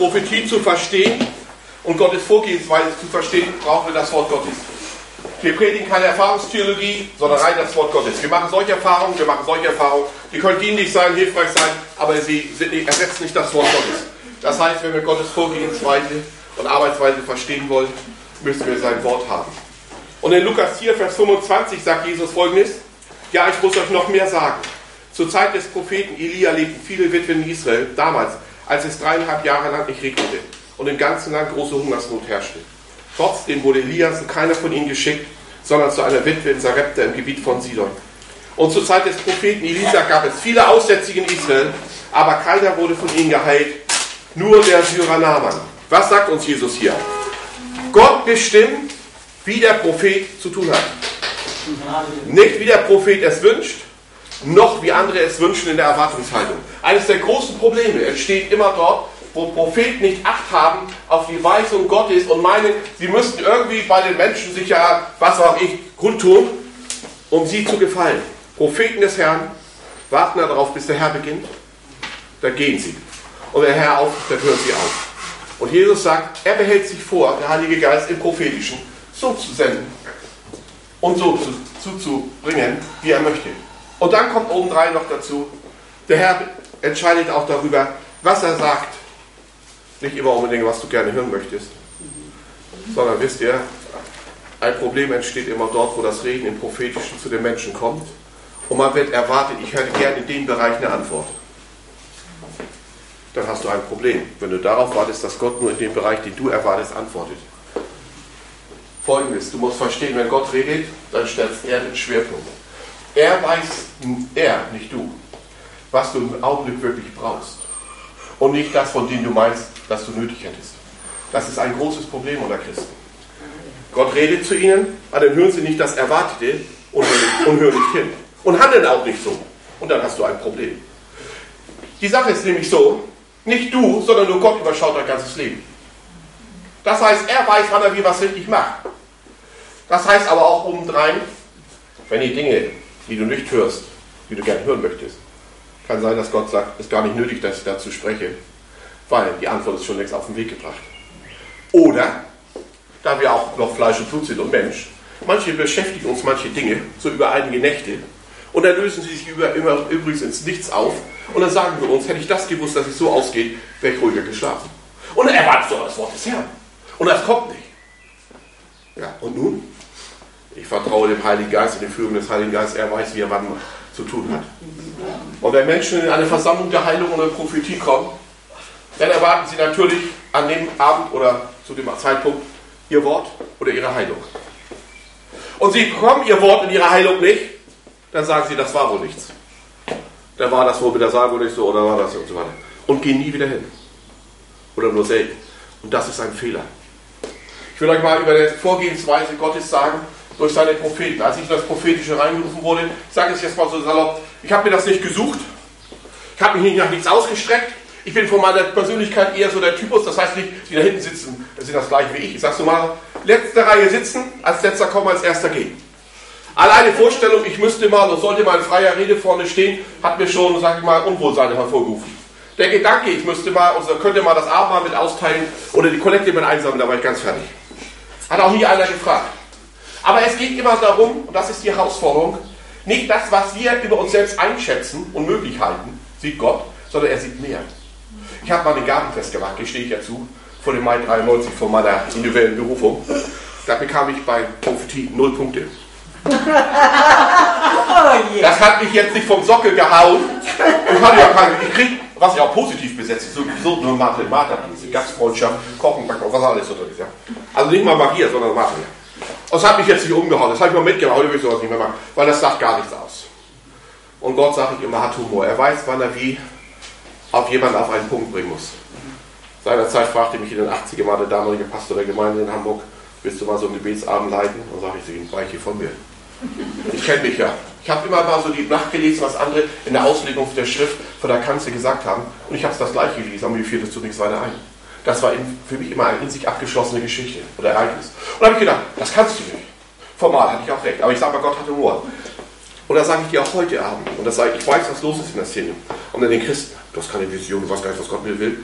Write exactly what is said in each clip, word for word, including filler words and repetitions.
Prophetie zu verstehen und Gottes Vorgehensweise zu verstehen, brauchen wir das Wort Gottes. Wir predigen keine Erfahrungstheologie, sondern rein das Wort Gottes. Wir machen solche Erfahrungen, wir machen solche Erfahrungen, die können dienlich sein, hilfreich sein, aber sie sind nicht, ersetzen nicht das Wort Gottes. Das heißt, wenn wir Gottes Vorgehensweise und Arbeitsweise verstehen wollen, müssen wir sein Wort haben. Und in Lukas vier, Vers fünfundzwanzig sagt Jesus Folgendes: Ja, ich muss euch noch mehr sagen. Zur Zeit des Propheten Elia lebten viele Witwen in Israel, damals, als es dreieinhalb Jahre lang nicht regnete und im ganzen Land große Hungersnot herrschte. Trotzdem wurde Elia zu keiner von ihnen geschickt, sondern zu einer Witwe in Sarepta im Gebiet von Sidon. Und zur Zeit des Propheten Elisa gab es viele Aussätzige in Israel, aber keiner wurde von ihnen geheilt, nur der Syrer Naaman. Was sagt uns Jesus hier? Gott bestimmt, wie der Prophet zu tun hat. Nicht wie der Prophet es wünscht, noch wie andere es wünschen in der Erwartungshaltung. Eines der großen Probleme entsteht immer dort, wo Propheten nicht Acht haben auf die Weisung Gottes und meinen, sie müssten irgendwie bei den Menschen sich ja, was auch ich, kundtun, um sie zu gefallen. Propheten des Herrn warten darauf, bis der Herr beginnt, da gehen sie. Und der Herr auf, dann hören sie auf. Und Jesus sagt, er behält sich vor, der Heilige Geist im Prophetischen so zu senden und so zu, zuzubringen, wie er möchte. Und dann kommt obendrein noch dazu, der Herr entscheidet auch darüber, was er sagt. Nicht immer unbedingt, was du gerne hören möchtest, sondern wisst ihr, ein Problem entsteht immer dort, wo das Reden im Prophetischen zu den Menschen kommt und man wird erwartet, ich hätte gerne in dem Bereich eine Antwort. Dann hast du ein Problem, wenn du darauf wartest, dass Gott nur in dem Bereich, den du erwartest, antwortet. Folgendes, du musst verstehen, wenn Gott redet, dann stellt er den Schwerpunkt. Er weiß, er, nicht du, was du im Augenblick wirklich brauchst. Und nicht das, von dem du meinst, dass du nötig hättest. Das ist ein großes Problem unter Christen. Gott redet zu ihnen, aber dann hören sie nicht das Erwartete und hören nicht hin. Und handeln auch nicht so. Und dann hast du ein Problem. Die Sache ist nämlich so, nicht du, sondern nur Gott überschaut dein ganzes Leben. Das heißt, er weiß, wann er wie was richtig macht. Das heißt aber auch obendrein, wenn die Dinge, die du nicht hörst, die du gerne hören möchtest, kann sein, dass Gott sagt, es ist gar nicht nötig, dass ich dazu spreche, weil die Antwort ist schon längst auf den Weg gebracht. Oder, da wir auch noch Fleisch und Blut sind und Mensch, manche beschäftigen uns manche Dinge, so über einige Nächte, und dann lösen sie sich über, immer übrigens ins Nichts auf, und dann sagen wir uns, hätte ich das gewusst, dass es so ausgeht, wäre ich ruhiger geschlafen. Und dann erwartest du das Wort des Herrn. Und das kommt nicht. Ja, und nun? Ich vertraue dem Heiligen Geist und der Führung des Heiligen Geistes, er weiß, wie er wann zu tun hat. Und wenn Menschen in eine Versammlung der Heilung oder Prophetie kommen, dann erwarten sie natürlich an dem Abend oder zu dem Zeitpunkt ihr Wort oder ihre Heilung. Und sie bekommen ihr Wort und ihre Heilung nicht, dann sagen sie, das war wohl nichts. Da war das wohl mit der Salbung nicht so oder war das und so weiter. Und gehen nie wieder hin. Oder nur selten. Und das ist ein Fehler. Ich will euch mal über die Vorgehensweise Gottes sagen, durch seine Propheten. Als ich in das Prophetische reingerufen wurde, ich sage es jetzt mal so salopp, ich habe mir das nicht gesucht, ich habe mich nicht nach nichts ausgestreckt, ich bin von meiner Persönlichkeit eher so der Typus, das heißt nicht, die da hinten sitzen, sind das gleiche wie ich. Ich sage so mal, letzte Reihe sitzen, als letzter kommen, als erster gehen. Alleine Vorstellung, ich müsste mal und sollte mal in freier Rede vorne stehen, hat mir schon, sage ich mal, Unwohlsein hervorgerufen. Der Gedanke, ich müsste mal, und könnte mal das Abendmahl mit austeilen oder die Kollekte mit einsammeln, da war ich ganz fertig. Hat auch nie einer gefragt. Aber es geht immer darum, und das ist die Herausforderung, nicht das, was wir über uns selbst einschätzen und möglich halten, sieht Gott, sondern er sieht mehr. Ich habe mal den Gabenfest gemacht, gestehe ich ja zu, vor dem Mai dreiundneunzig, vor meiner individuellen Berufung. Da bekam ich bei Prophetie null Punkte. Das hat mich jetzt nicht vom Sockel gehauen. Ich hatte ja keine, ich krieg, was ich auch positiv besetzt, sowieso nur Mathe, Mathe-Dienste, Gastfreundschaft, Kochen, Backen, was alles so drin ist. Ja. Also nicht mal Maria, sondern Mathe. Das hat mich jetzt nicht umgehauen, das habe ich mal mitgemacht, heute will ich sowas nicht mehr machen, weil das sagt gar nichts aus. Und Gott, sage ich immer, hat Humor. Er weiß, wann er wie auf jemanden auf einen Punkt bringen muss. Seinerzeit fragte mich in den achtziger mal der damalige Pastor der Gemeinde in Hamburg, willst du mal so einen Gebetsabend leiten? Und sage ich, sie weiche von mir. Ich kenne mich ja. Ich habe immer mal so die Nacht gelesen, was andere in der Auslegung der Schrift von der Kanzel gesagt haben. Und ich habe es das gleiche gelesen, aber mir fiel das zu nichts weiter ein. Das war für mich immer eine in sich abgeschlossene Geschichte oder Ereignis. Und da habe ich gedacht, das kannst du nicht. Formal hatte ich auch recht, aber ich sage mal, Gott hat Humor. Und das sage ich dir auch heute Abend. Und das sage ich, ich weiß, was los ist in der Szene. Und dann den Christen, du hast keine Vision, du weißt gar nicht, was Gott mir will.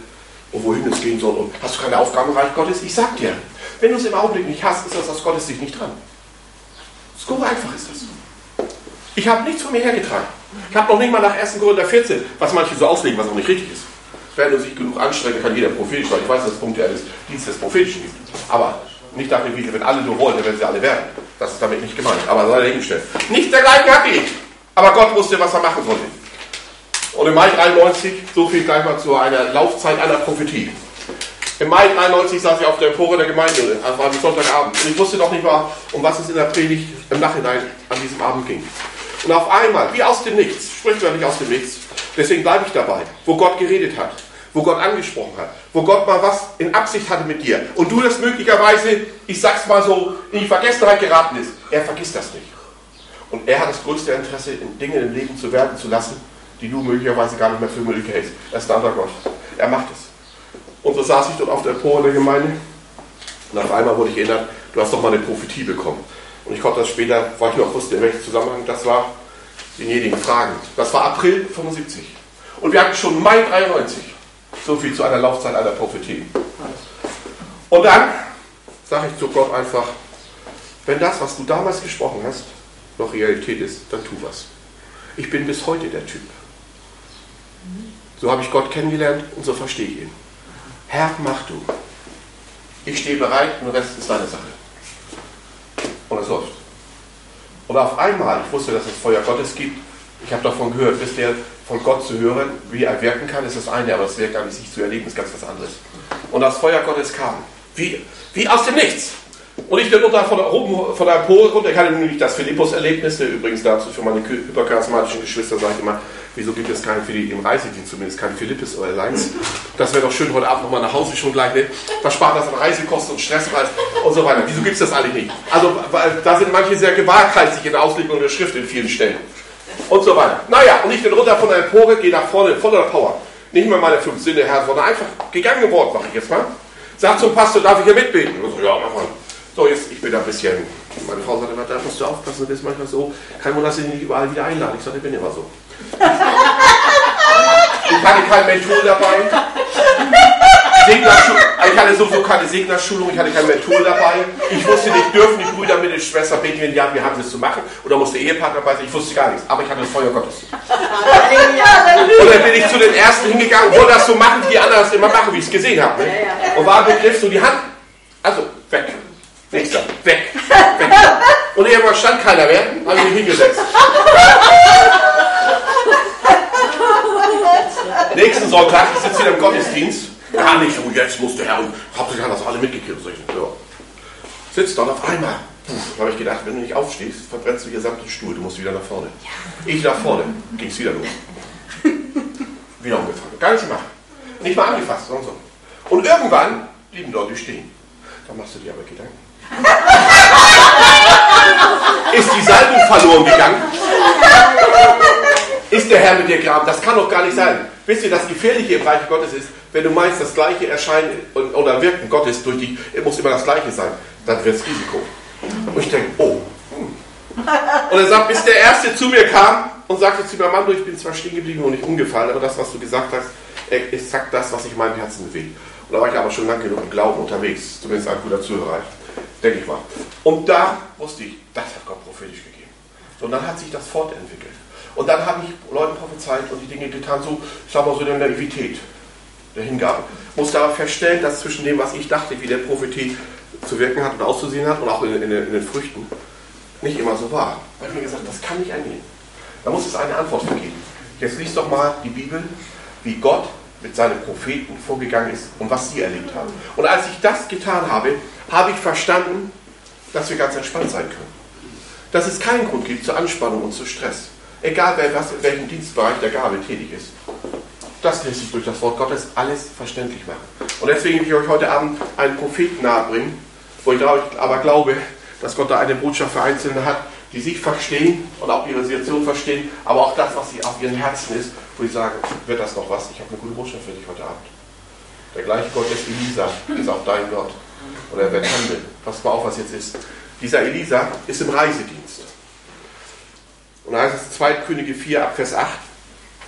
und wohin es gehen soll. Und hast du keine Aufgabe im Reich Gottes? Ich sag dir, wenn du es im Augenblick nicht hast, ist das aus Gottes Sicht nicht dran. So einfach ist das. Ich habe nichts von mir hergetragen. Ich habe noch nicht mal nach ersten Korinther vierzehn, was manche so auslegen, was auch nicht richtig ist. Wenn du sich genug anstrengen, kann jeder prophetisch, weil ich weiß, dass es Punkte eines Dienstes des Prophetischen gibt. Aber nicht dafür, wie wenn alle nur wollen, dann werden sie alle werden. Das ist damit nicht gemeint. Aber sei dahingestellt. Nicht dergleichen hatte ich. Aber Gott wusste, was er machen sollte. Und im Mai dreiundneunzig, so viel gleich mal zu einer Laufzeit einer Prophetie. Im Mai dreiundneunzig saß ich auf der Empore der Gemeinde, das war am Sonntagabend. Und ich wusste noch nicht mal, um was es in der Predigt im Nachhinein an diesem Abend ging. Und auf einmal, wie aus dem Nichts, spricht man nicht aus dem Nichts, deswegen bleibe ich dabei, wo Gott geredet hat, wo Gott angesprochen hat, wo Gott mal was in Absicht hatte mit dir. Und du das möglicherweise, ich sag's mal so, in die Vergessenheit geraten ist. Er vergisst das nicht. Und er hat das größte Interesse, in Dingen im Leben zu werden zu lassen, die du möglicherweise gar nicht mehr für möglich hältst. Er ist ein anderer Gott. Er macht es. Und so saß ich dort auf der Empore der Gemeinde und auf einmal wurde ich erinnert, du hast doch mal eine Prophetie bekommen. Und ich konnte das später, weil ich noch wusste, in welchem Zusammenhang das war, denjenigen fragen. Das war April fünfundsiebzig. Und wir hatten schon Mai dreiundneunzig. So viel zu einer Laufzeit einer Prophetie. Und dann sage ich zu Gott einfach, wenn das, was du damals gesprochen hast, noch Realität ist, dann tu was. Ich bin bis heute der Typ. So habe ich Gott kennengelernt und so verstehe ich ihn. Herr, mach du. Ich stehe bereit und der Rest ist deine Sache. Und es läuft. Und auf einmal, ich wusste, dass es Feuer Gottes gibt. Ich habe davon gehört, wisst ihr, von Gott zu hören, wie er wirken kann, ist das eine, aber das Wirken an sich zu erleben, ist ganz was anderes. Und das Feuer Gottes kam. Wie, wie aus dem Nichts. Und ich bin unter von, oben, von der Empore runter. Ich hatte nämlich das Philippus-Erlebnis, übrigens dazu für meine hypercharismatischen Geschwister sage ich immer, wieso gibt es keinen für die im Reisedienst zumindest, keinen Philippus oder Alliance. Das wäre doch schön, heute Abend nochmal nach Hause schon gleich, ne? Was spart das an Reisekosten und Stresspreis und so weiter. Wieso gibt es das eigentlich nicht? Also, weil, da sind manche sehr gewaghalsig in der Auslegung der Schrift in vielen Stellen. Und so weiter. Naja, und ich bin runter von der Empore, gehe nach vorne, voller Power. Nicht mehr meine fünf Sinne, Herr, sondern einfach gegangen Wort, mache ich jetzt mal. Sag zum Pastor, darf ich hier mitbeten? Und so, ja, mach mal. So, jetzt, ich bin da ein bisschen, meine Frau sagt immer, da musst du aufpassen, das ist manchmal so, kein Wunder, dass sie nicht überall wieder einladen. Ich sage, ich bin immer so. Ich hatte kein Mentor dabei. Ich hatte sowieso keine Segnerschulung, ich hatte kein Mentor dabei. Ich wusste nicht, dürfen die Brüder mit den Schwestern beten, wenn ja, wir haben das zu machen. Oder musste Ehepartner dabei sein, ich wusste gar nichts. Aber ich hatte das Feuer Gottes. Und dann bin ich zu den Ersten hingegangen, wollte das so machen, wie die anderen das immer machen, wie ich es gesehen habe. Ne? Und war im Begriff so die Hand, also weg. Nächster, weg, weg. Und irgendwann stand keiner mehr, habe ich mich hingesetzt. Nächsten Sonntag, ich sitze wieder im Gottesdienst. Gar nicht, und jetzt muss der Herr, und habt ihr das alle mitgekriegt? So, ja. Sitzt dann auf einmal. Da habe ich gedacht, wenn du nicht aufstehst, verbrennst du den gesamten Stuhl, du musst wieder nach vorne. Ich nach vorne, ging es wieder los. Wieder umgefangen, gar nichts gemacht. Nicht mal angefasst, sondern so. Und irgendwann blieben Leute stehen. Da machst du dir aber Gedanken. Ist die Salbung verloren gegangen? Ist der Herr mit dir graben? Das kann doch gar nicht sein. Wisst ihr, das Gefährliche im Reich Gottes ist, wenn du meinst, das gleiche Erscheinen oder Wirken Gottes durch die, muss immer das gleiche sein, dann wird es Risiko. Und ich denke, oh. Hm. Und er sagt, bis der Erste zu mir kam und sagte zu mir, Mann, du, ich bin zwar stehen geblieben und nicht umgefallen, aber das, was du gesagt hast, ist exakt das, was ich in meinem Herzen bewegt. Und da war ich aber schon lange genug im Glauben unterwegs, zumindest ein guter Zuhörer, denke ich mal. Und da wusste ich, das hat Gott prophetisch gegeben. So, und dann hat sich das fortentwickelt. Und dann habe ich Leuten prophezeit und die Dinge getan, so, ich sag mal so, der Naivität, der Hingabe. Musste aber feststellen, dass zwischen dem, was ich dachte, wie der Prophetie zu wirken hat und auszusehen hat und auch in, in, in den Früchten, nicht immer so war. Da habe ich mir gesagt, das kann nicht angehen. Da muss es eine Antwort für geben. Jetzt liest doch mal die Bibel, wie Gott mit seinen Propheten vorgegangen ist und was sie erlebt haben. Und als ich das getan habe, habe ich verstanden, dass wir ganz entspannt sein können. Dass es keinen Grund gibt zur Anspannung und zu Stress. Egal wer was, in welchem Dienstbereich der Gabe tätig ist. Das lässt sich durch das Wort Gottes alles verständlich machen. Und deswegen will ich euch heute Abend einen Propheten nahebringen, wo ich aber glaube, dass Gott da eine Botschaft für Einzelne hat, die sich verstehen und auch ihre Situation verstehen, aber auch das, was sie auf ihren Herzen ist, wo ich sage, wird das noch was? Ich habe eine gute Botschaft für dich heute Abend. Der gleiche Gott des Elisa ist auch dein Gott. Und er wird handeln. Passt mal auf, was jetzt ist. Dieser Elisa ist im Reisedienst. Und da heißt es zweite Könige vier, ab Vers acht.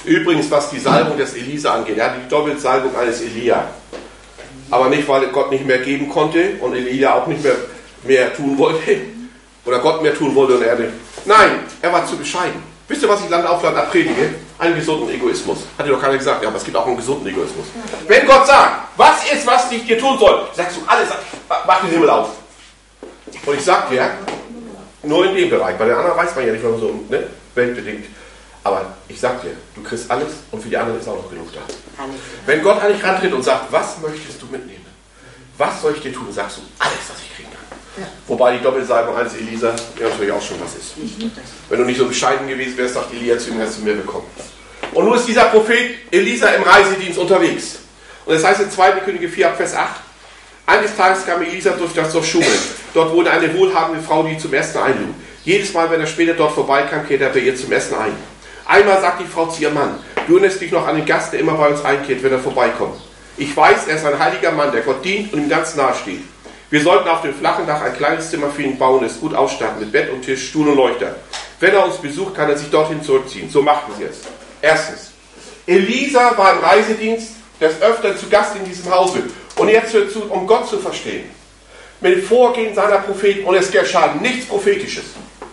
Übrigens, was die Salbung des Elisa angeht, er hat die Doppelsalbung eines Elia. Aber nicht, weil Gott nicht mehr geben konnte und Elia auch nicht mehr, mehr tun wollte. Oder Gott mehr tun wollte und er nicht. Nein, er war zu bescheiden. Wisst ihr, was ich Land auf Land predige? Einen gesunden Egoismus. Hat dir doch keiner gesagt, ja, aber es gibt auch einen gesunden Egoismus. Wenn Gott sagt, was ist, was ich dir tun soll, sagst du alles, mach den Himmel auf. Und ich sag dir, nur in dem Bereich, bei den anderen weiß man ja nicht, wenn man so ne, weltbedingt. Aber ich sag dir, du kriegst alles und für die anderen ist auch noch genug da. Wenn Gott an dich rantritt und sagt, was möchtest du mitnehmen? Was soll ich dir tun? Sagst du, alles, was ich kriegen kann. Ja. Wobei die Doppelsalbung eines Elisa ja natürlich auch schon was ist. Wenn du nicht so bescheiden gewesen wärst, sagt Elia zu ihm, hast du mehr bekommen. Und nun ist dieser Prophet Elisa im Reisedienst unterwegs. Und das heißt in zweiter Könige vier, ab Vers acht, eines Tages kam Elisa durch das Dorf Schunem. Dort wurde eine wohlhabende Frau, die zum Essen einlud. Jedes Mal, wenn er später dort vorbeikam, kehrte er bei ihr zum Essen ein. Einmal sagt die Frau zu ihrem Mann, du erinnerst dich noch an den Gast, der immer bei uns einkehrt, wenn er vorbeikommt. Ich weiß, er ist ein heiliger Mann, der Gott dient und ihm ganz nahe steht. Wir sollten auf dem flachen Dach ein kleines Zimmer für ihn bauen, es gut ausstatten, mit Bett und Tisch, Stuhl und Leuchter. Wenn er uns besucht, kann er sich dorthin zurückziehen. So machten sie es. Erstens, Elisa war im Reisedienst des Öfteren zu Gast in diesem Hause. Und jetzt hört zu, um Gott zu verstehen. Mit dem Vorgehen seiner Propheten, und es geschah nichts Prophetisches.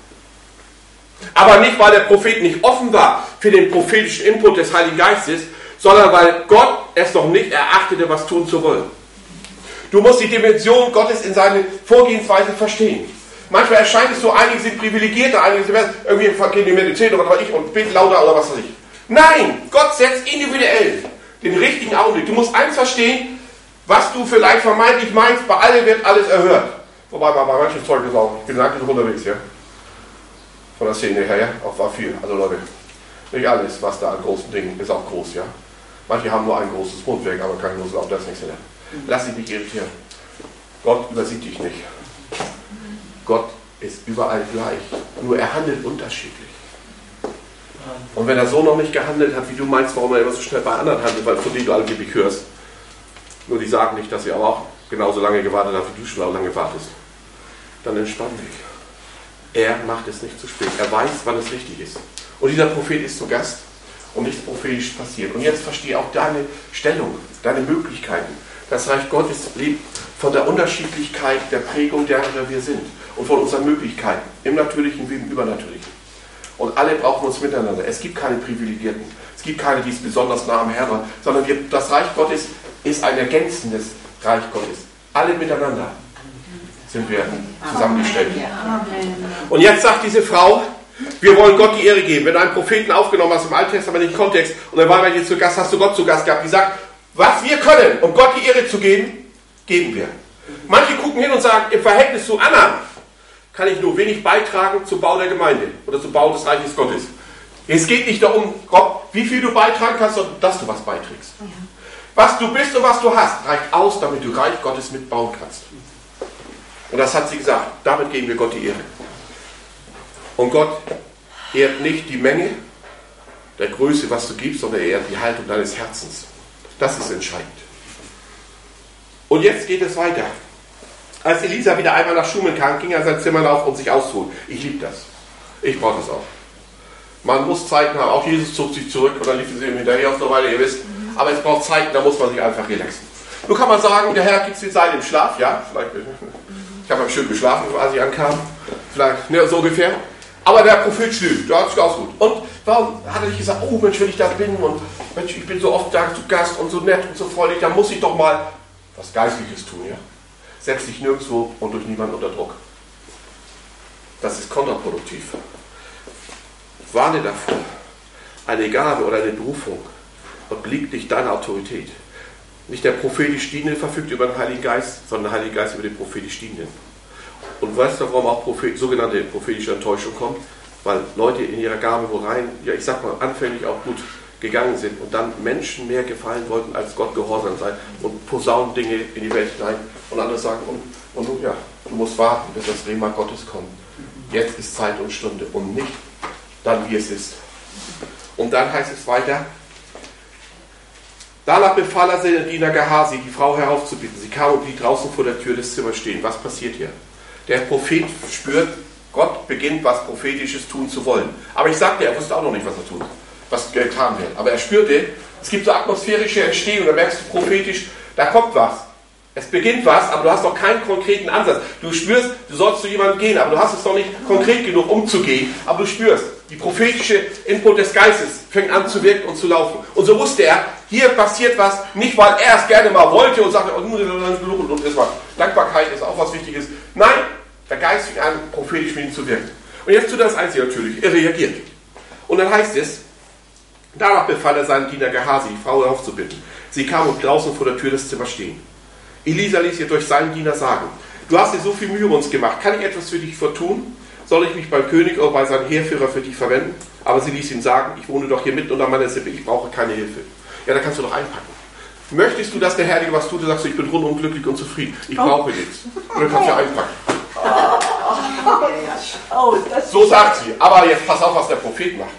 Aber nicht, weil der Prophet nicht offen war für den prophetischen Input des Heiligen Geistes, sondern weil Gott es noch nicht erachtete, was tun zu wollen. Du musst die Dimension Gottes in seiner Vorgehensweise verstehen. Manchmal erscheint es so, einige sind privilegierter, einige sind irgendwie gehen die Medizin oder was ich und beten lauter oder was weiß ich. Nein, Gott setzt individuell den richtigen Augenblick. Du musst eins verstehen, was du vielleicht vermeintlich meinst, bei allen wird alles erhört. Wobei bei manchen Zeug ist auch, ich bin lange genug unterwegs, ja. Von der Szene her, ja, auch war viel. Also Leute, nicht alles, was da an großen Dingen ist, auch groß, ja. Manche haben nur ein großes Mundwerk, aber kein großes, auch das nichts mehr. Lass dich nicht irritieren. Gott übersieht dich nicht. Gott ist überall gleich, nur er handelt unterschiedlich. Und wenn er so noch nicht gehandelt hat, wie du meinst, warum er immer so schnell bei anderen handelt, weil von denen du angeblich hörst, nur die sagen nicht, dass sie aber auch genauso lange gewartet haben, wie du schon lange wartest, dann entspann dich. Er macht es nicht zu spät. Er weiß, wann es richtig ist. Und dieser Prophet ist zu Gast und nichts prophetisch passiert. Und jetzt verstehe auch deine Stellung, deine Möglichkeiten. Das Reich Gottes lebt von der Unterschiedlichkeit der Prägung, derer wir sind. Und von unseren Möglichkeiten. Im Natürlichen wie im Übernatürlichen. Und alle brauchen uns miteinander. Es gibt keine Privilegierten. Es gibt keine, die es besonders nah am Herrn waren. Sondern wir, das Reich Gottes ist ein ergänzendes Reich Gottes. Alle miteinander sind wir zusammengestellt. Und jetzt sagt diese Frau, wir wollen Gott die Ehre geben. Wenn du einen Propheten aufgenommen hast im alttestamentlichen Kontext und dann war bei dir zu Gast, hast du Gott zu Gast gehabt, die sagt, was wir können, um Gott die Ehre zu geben, geben wir. Manche gucken hin und sagen, im Verhältnis zu anderen kann ich nur wenig beitragen zum Bau der Gemeinde oder zum Bau des Reiches Gottes. Es geht nicht darum, Gott, wie viel du beitragen kannst, sondern dass du was beiträgst. Was du bist und was du hast, reicht aus, damit du Reich Gottes mitbauen kannst. Und das hat sie gesagt, damit geben wir Gott die Ehre. Und Gott ehrt nicht die Menge der Größe, was du gibst, sondern er ehrt die Haltung deines Herzens. Das ist entscheidend. Und jetzt geht es weiter. Als Elisa wieder einmal nach Schunem kam, ging er in sein Zimmer auf, um sich auszuruhen. Ich liebe das. Ich brauche das auch. Man muss Zeiten haben. Auch Jesus zog sich zurück und dann lief es ihm hinterher auf eine Weile, ihr wisst. Aber es braucht Zeiten, da muss man sich einfach relaxen. Nun kann man sagen, der Herr gibt die Zeit im Schlaf. Ja, vielleicht. Ich habe schön geschlafen, als ich ankam. Vielleicht, ne, so ungefähr. Aber der Prophet schlief, der hat sich ausgeruht. Und warum hat er nicht gesagt, oh Mensch, wenn ich da bin und Mensch, ich bin so oft da zu Gast und so nett und so freundlich, dann muss ich doch mal was Geistliches tun, ja? Setz dich nirgendwo und durch niemanden unter Druck. Das ist kontraproduktiv. Warne davor. Eine Gabe oder eine Berufung obliegt nicht deiner Autorität. Nicht der prophetisch Dienende verfügt über den Heiligen Geist, sondern der Heilige Geist über den prophetisch Dienenden. Und weißt du, warum auch Prophet, sogenannte prophetische Enttäuschung kommt? Weil Leute in ihrer Gabe wo rein, ja ich sag mal, anfänglich auch gut gegangen sind und dann Menschen mehr gefallen wollten, als Gott gehorsam sein und posaunen Dinge in die Welt hinein und andere sagen, und, und nun ja, du musst warten, bis das Rema Gottes kommt. Jetzt ist Zeit und Stunde und nicht dann, wie es ist. Und dann heißt es weiter, danach befahl er seinen Diener Gehasi, die Frau heraufzubitten. Sie kam und blieb draußen vor der Tür des Zimmers stehen. Was passiert hier? Der Prophet spürt, Gott beginnt, was Prophetisches tun zu wollen. Aber ich sagte, er wusste auch noch nicht, was er tut. was getan wird. Aber er spürte, es gibt so atmosphärische Entstehung, da merkst du prophetisch, da kommt was. Es beginnt was, aber du hast noch keinen konkreten Ansatz. Du spürst, du sollst zu jemandem gehen, aber du hast es noch nicht konkret genug, um zu gehen. Aber du spürst, die prophetische Input des Geistes fängt an zu wirken und zu laufen. Und so wusste er, hier passiert was, nicht weil er es gerne mal wollte und sagte, oh, und das war Dankbarkeit ist auch was Wichtiges. Nein, der Geist fing an, prophetisch mit ihm zu wirken. Und jetzt tut er das Einzige natürlich, er reagiert. Und dann heißt es, danach befahl er seinen Diener Gehasi, die Frau aufzubitten. Sie kam und draußen vor der Tür des Zimmers stehen. Elisa ließ ihr durch seinen Diener sagen, du hast dir so viel Mühe um uns gemacht, kann ich etwas für dich tun? Soll ich mich beim König oder bei seinem Heerführer für dich verwenden? Aber sie ließ ihm sagen, ich wohne doch hier mitten unter meiner Sippe, ich brauche keine Hilfe. Ja, da kannst du doch einpacken. Möchtest du, dass der Herr dir was tut? Du sagst, ich bin rundum glücklich und zufrieden. Ich brauche nichts. Und dann kannst du einpacken. So sagt sie. Aber jetzt pass auf, was der Prophet macht.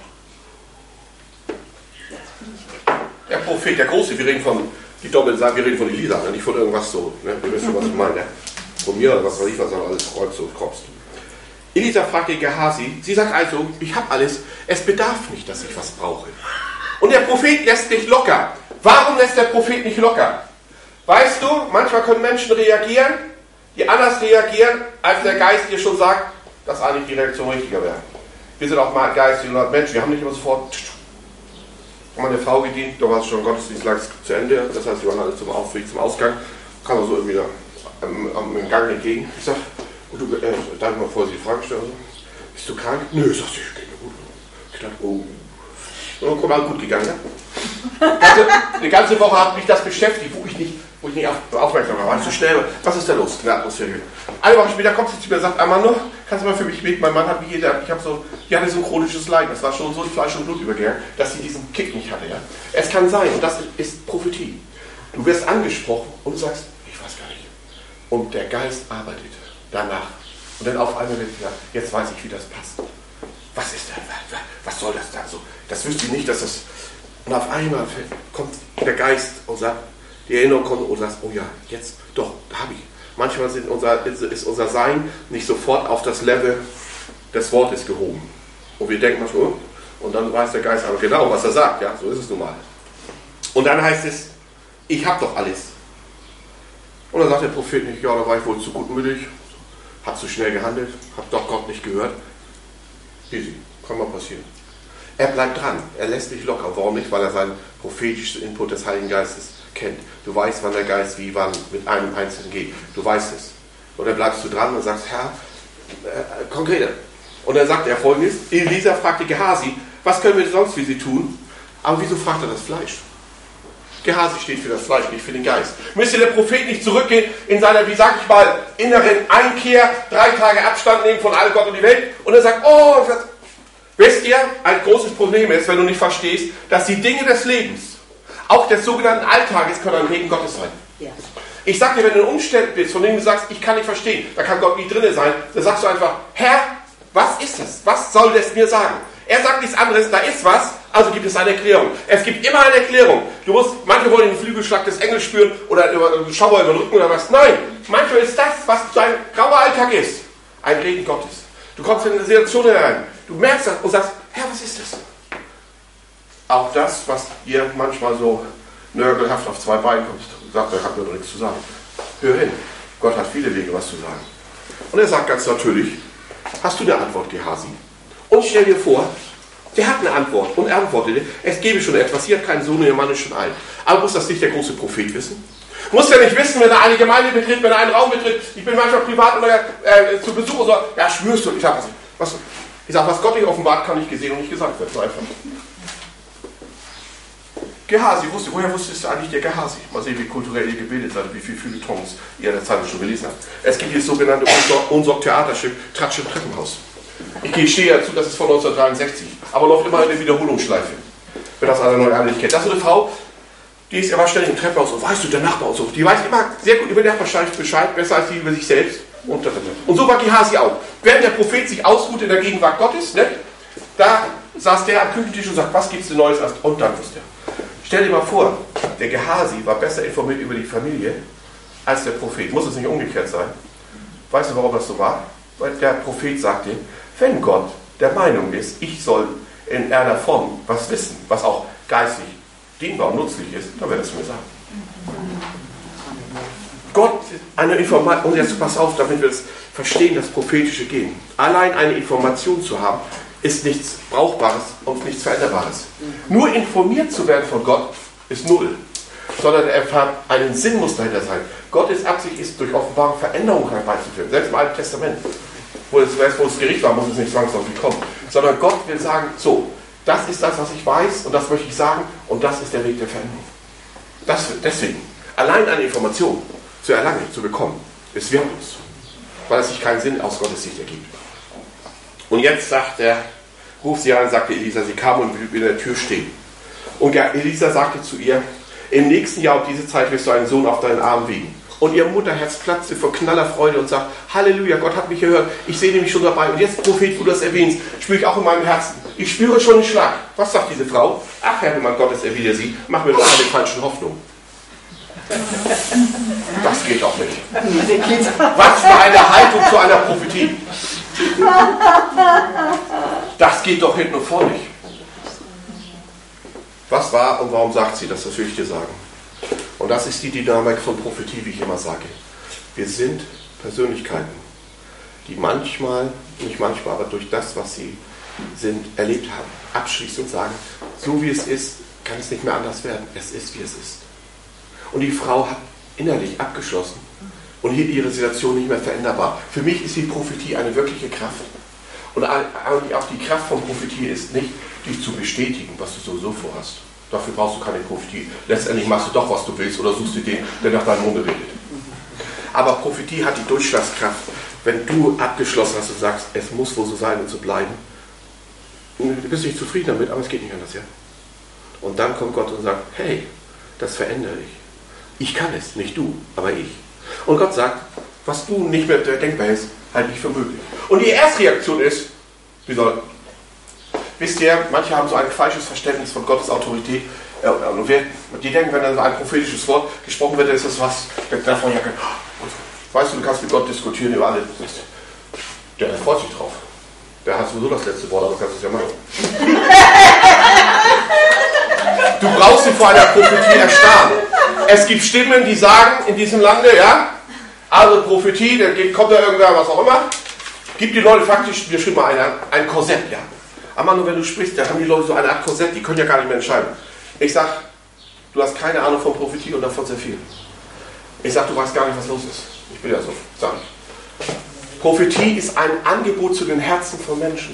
Der Prophet, der Große, wir reden von, die Doppel sagen, wir reden von Elisa, nicht von irgendwas so. Ne? Wir wissen, was ich meine. Von mir oder was weiß ich, was er alles kreuzt und kropst. Elisa fragte Gehasi, sie sagt also, ich habe alles, es bedarf nicht, dass ich was brauche. Und der Prophet lässt nicht locker. Warum lässt der Prophet nicht locker? Weißt du, manchmal können Menschen reagieren, die anders reagieren, als der Geist dir schon sagt, dass eigentlich die Reaktion richtiger wäre. Wir sind auch mal geistige Menschen, wir haben nicht immer sofort... Haben meine Frau gedient, da war es schon Gottesdienst lang zu Ende, das heißt, wir waren alle zum Aufweg, zum Ausgang, kam er so irgendwie da am, am im Gang entgegen. Ich sag, und du, äh, darf ich mal vor Sie die Frage stellen? Also, bist du krank? Nö, sagt sie, ich gehe mir gut. Ich dachte, oh. Und dann kommt gut gegangen. Ja? Also, eine ganze Woche hat mich das beschäftigt, wo ich nicht, wo ich nicht auf, aufmerksam war. War ich zu schnell? Was ist da los in der Atmosphäre? Eine Woche später kommt sie zu mir und sagt, Armando, kannst du mal für mich beten? Mein Mann hat mich jeder, ich habe so, die hatte so ein chronisches Leiden. Das war schon so in Fleisch und Blut übergegangen, dass sie diesen Kick nicht hatte. Ja? Es kann sein, und das ist Prophetie. Du wirst angesprochen und du sagst, ich weiß gar nicht. Und der Geist arbeitet danach. Und dann auf einmal wird gesagt, jetzt weiß ich, wie das passt. Was ist da? Was soll das da so? Das wüsste ich nicht, dass das... Und auf einmal kommt der Geist und sagt, die Erinnerung kommt und sagt, oh ja, jetzt, doch, da habe ich. Manchmal sind unser, ist unser Sein nicht sofort auf das Level des Wortes gehoben. Und wir denken manchmal, oh, und dann weiß der Geist aber genau, was er sagt. Ja, so ist es nun mal. Und dann heißt es, ich habe doch alles. Und dann sagt der Prophet nicht, ja, da war ich wohl zu gutmütig, habe zu schnell gehandelt, habe doch Gott nicht gehört. Easy, kann mal passieren. Er bleibt dran, er lässt nicht locker. Warum nicht? Weil er seinen prophetischen Input des Heiligen Geistes kennt. Du weißt, wann der Geist wie wann mit einem Einzelnen geht. Du weißt es. Und dann bleibst du dran und sagst, Herr, äh, konkreter. Und dann sagt er Folgendes, Elisa fragte Gehasi, was können wir sonst für sie tun? Aber wieso fragt er das Fleisch? Gehasi steht für das Fleisch, nicht für den Geist. Müsste der Prophet nicht zurückgehen in seiner, wie sag ich mal, inneren Einkehr, drei Tage Abstand nehmen von allem Gott und die Welt und er sagt, oh, das, wisst ihr, ein großes Problem ist, wenn du nicht verstehst, dass die Dinge des Lebens, auch des sogenannten Alltages, können ein Regen Gottes sein. Ja. Ich sag dir, wenn du in Umständen bist, von denen du sagst, ich kann nicht verstehen, da kann Gott nicht drin sein, dann sagst du einfach, Herr, was ist das? Was soll das mir sagen? Er sagt nichts anderes, da ist was, also gibt es eine Erklärung. Es gibt immer eine Erklärung. Du musst, manche wollen den Flügelschlag des Engels spüren oder einen Schauer über den Rücken oder was. Nein, manchmal ist das, was dein grauer Alltag ist, ein Reden Gottes. Du kommst in eine Situation herein, du merkst das und sagst, Herr, was ist das? Auch das, was ihr manchmal so nörgelhaft auf zwei Beinen kommt, sagt, er hat mir doch nichts zu sagen. Hör hin, Gott hat viele Wege, was zu sagen. Und er sagt ganz natürlich, hast du eine Antwort, Gehasi? Und stell dir vor, der hat eine Antwort und er antwortete, es gebe schon etwas, hier hat keinen Sohn, ihr Mann ist schon alt. Aber muss das nicht der große Prophet wissen? Muss er nicht wissen, wenn er eine Gemeinde betritt, wenn er einen Raum betritt, ich bin manchmal privat oder äh, zu Besuch und so, ja, schwörst du, ich sag, was, ich sag, was Gott nicht offenbart, kann nicht gesehen und nicht gesagt werden, so einfach. Gehasi wusste, woher wusstest du eigentlich der Gehasi? Mal sehen, wie kulturell ihr gebildet seid, wie viele Feuilletons ihr in der Zeit schon gelesen habt. Es gibt dieses sogenannte Unsorg-Theaterstück Tratsch im Treppenhaus. Ich stehe dazu, das ist von neunzehnhundertdreiundsechzig, aber noch immer eine Wiederholungsschleife. Wer das alle neu nicht kennt. Das ist eine Frau, die ist immer ständig im Treppenhaus und weißt du, der Nachbar und so. Die weiß immer sehr gut über den Nachbarschaft Bescheid, besser als die über sich selbst. Und, und so war Gehasi auch. Während der Prophet sich ausruhte in der Gegenwart Gottes, ne, da saß der am Küchentisch und sagt, was gibt's denn Neues? Und dann wusste er. Stell dir mal vor, der Gehasi war besser informiert über die Familie als der Prophet. Muss es nicht umgekehrt sein? Weißt du, warum das so war? Weil der Prophet sagte, wenn Gott der Meinung ist, ich soll in einer Form was wissen, was auch geistig dienbar und nützlich ist, dann wird es mir sagen. Gott, eine Information, und jetzt pass auf, damit wir das verstehen, das prophetische Gehen. Allein eine Information zu haben, ist nichts Brauchbares und nichts Veränderbares. Nur informiert zu werden von Gott ist null. Sondern er hat einen Sinn muss dahinter sein. Gottes Absicht ist, durch Offenbarung Veränderungen herbeizuführen. Selbst im Alten Testament, wo es, wo es Gericht war, muss es nicht zwangsläufig kommen. Sondern Gott will sagen, so, das ist das, was ich weiß und das möchte ich sagen und das ist der Weg der Veränderung. Das, deswegen, allein eine Information zu erlangen, zu bekommen, ist wertlos. Weil es sich keinen Sinn aus Gottes Sicht ergibt. Und jetzt sagt er, ruft sie an, sagte Elisa, sie kam und blieb in der Tür stehen. Und Elisa sagte zu ihr, im nächsten Jahr um diese Zeit wirst du einen Sohn auf deinen Arm wiegen. Und ihr Mutterherz platzte vor Knallerfreude und sagt, Halleluja, Gott hat mich gehört, ich sehe nämlich schon dabei. Und jetzt, Prophet, wo du das erwähnst, spüre ich auch in meinem Herzen. Ich spüre schon einen Schlag. Was sagt diese Frau? Ach, Herr, mein Gott, er wieder sie, mach mir doch keine falschen Hoffnungen. Das geht doch nicht. Was für eine Haltung zu einer Prophetie. Das geht doch hinten und vorne nicht. Was war und warum sagt sie das? Das will ich dir sagen. Und das ist die Dynamik von Prophetie, wie ich immer sage. Wir sind Persönlichkeiten, die manchmal, nicht manchmal, aber durch das, was sie sind, erlebt haben, abschließen und sagen, so wie es ist, kann es nicht mehr anders werden. Es ist, wie es ist. Und die Frau hat innerlich abgeschlossen und hielt ihre Situation nicht mehr veränderbar. Für mich ist die Prophetie eine wirkliche Kraft. Und auch die Kraft von Prophetie ist nicht, dich zu bestätigen, was du sowieso vorhast. Dafür brauchst du keine Prophetie. Letztendlich machst du doch, was du willst, oder suchst dir den, der nach deinem Munde redet. Aber Prophetie hat die Durchschlagskraft, wenn du abgeschlossen hast und sagst, es muss wohl so sein und so bleiben. Du bist nicht zufrieden damit, aber es geht nicht anders, ja? Und dann kommt Gott und sagt, hey, das verändere ich. Ich kann es, nicht du, aber ich. Und Gott sagt, was du nicht mehr denkbar ist, halte ich für möglich. Und die erste Reaktion ist, wie soll, wisst ihr, manche haben so ein falsches Verständnis von Gottes Autorität. Und wir, die denken, wenn dann ein prophetisches Wort gesprochen wird, dann ist das was, davon ja, weißt du, du kannst mit Gott diskutieren über alles. Der freut sich drauf. Der hat sowieso das letzte Wort, aber kannst es ja machen. Du brauchst sie vor einer Prophetie erstarren. Es gibt Stimmen, die sagen in diesem Lande, ja, also Prophetie, da kommt da irgendwer, was auch immer, gibt die Leute faktisch, wir schreiben mal ein, ein Korsett, ja. Aber nur wenn du sprichst, da haben die Leute so eine Art Korsett, die können ja gar nicht mehr entscheiden. Ich sag, du hast keine Ahnung von Prophetie und davon sehr viel. Ich sag, du weißt gar nicht, was los ist. Ich bin ja so, sag ich. Prophetie ist ein Angebot zu den Herzen von Menschen.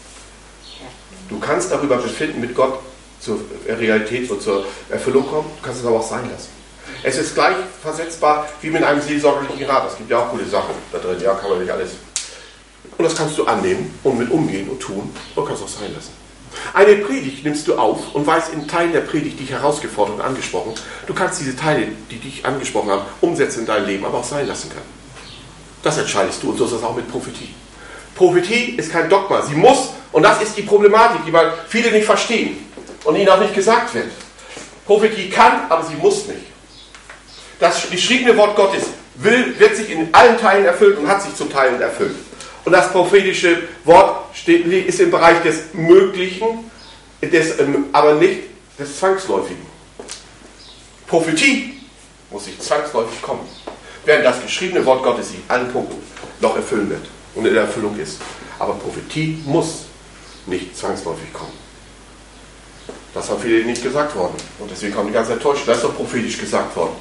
Du kannst darüber befinden, mit Gott zur Realität und zur Erfüllung kommen, du kannst es aber auch sein lassen. Es ist gleich versetzbar wie mit einem seelsorgerlichen Rat. Es gibt ja auch gute Sachen da drin, ja, kann man nicht alles. Und das kannst du annehmen und mit umgehen und tun und kannst es auch sein lassen. Eine Predigt nimmst du auf und weißt in Teilen der Predigt dich herausgefordert und angesprochen. Du kannst diese Teile, die dich angesprochen haben, umsetzen in dein Leben, aber auch sein lassen können. Das entscheidest du und so ist das auch mit Prophetie. Prophetie ist kein Dogma, sie muss, und das ist die Problematik, die man viele nicht verstehen und ihnen auch nicht gesagt wird. Prophetie kann, aber sie muss nicht. Das geschriebene Wort Gottes will, wird sich in allen Teilen erfüllt und hat sich zum Teil erfüllt. Und das prophetische Wort steht, ist im Bereich des Möglichen, des, aber nicht des Zwangsläufigen. Prophetie muss sich zwangsläufig kommen, während das geschriebene Wort Gottes sich in allen Punkten noch erfüllen wird und in der Erfüllung ist. Aber Prophetie muss nicht zwangsläufig kommen. Das haben viele nicht gesagt worden. Und deswegen kommen die ganze Zeit täuscht. Das ist doch prophetisch gesagt worden.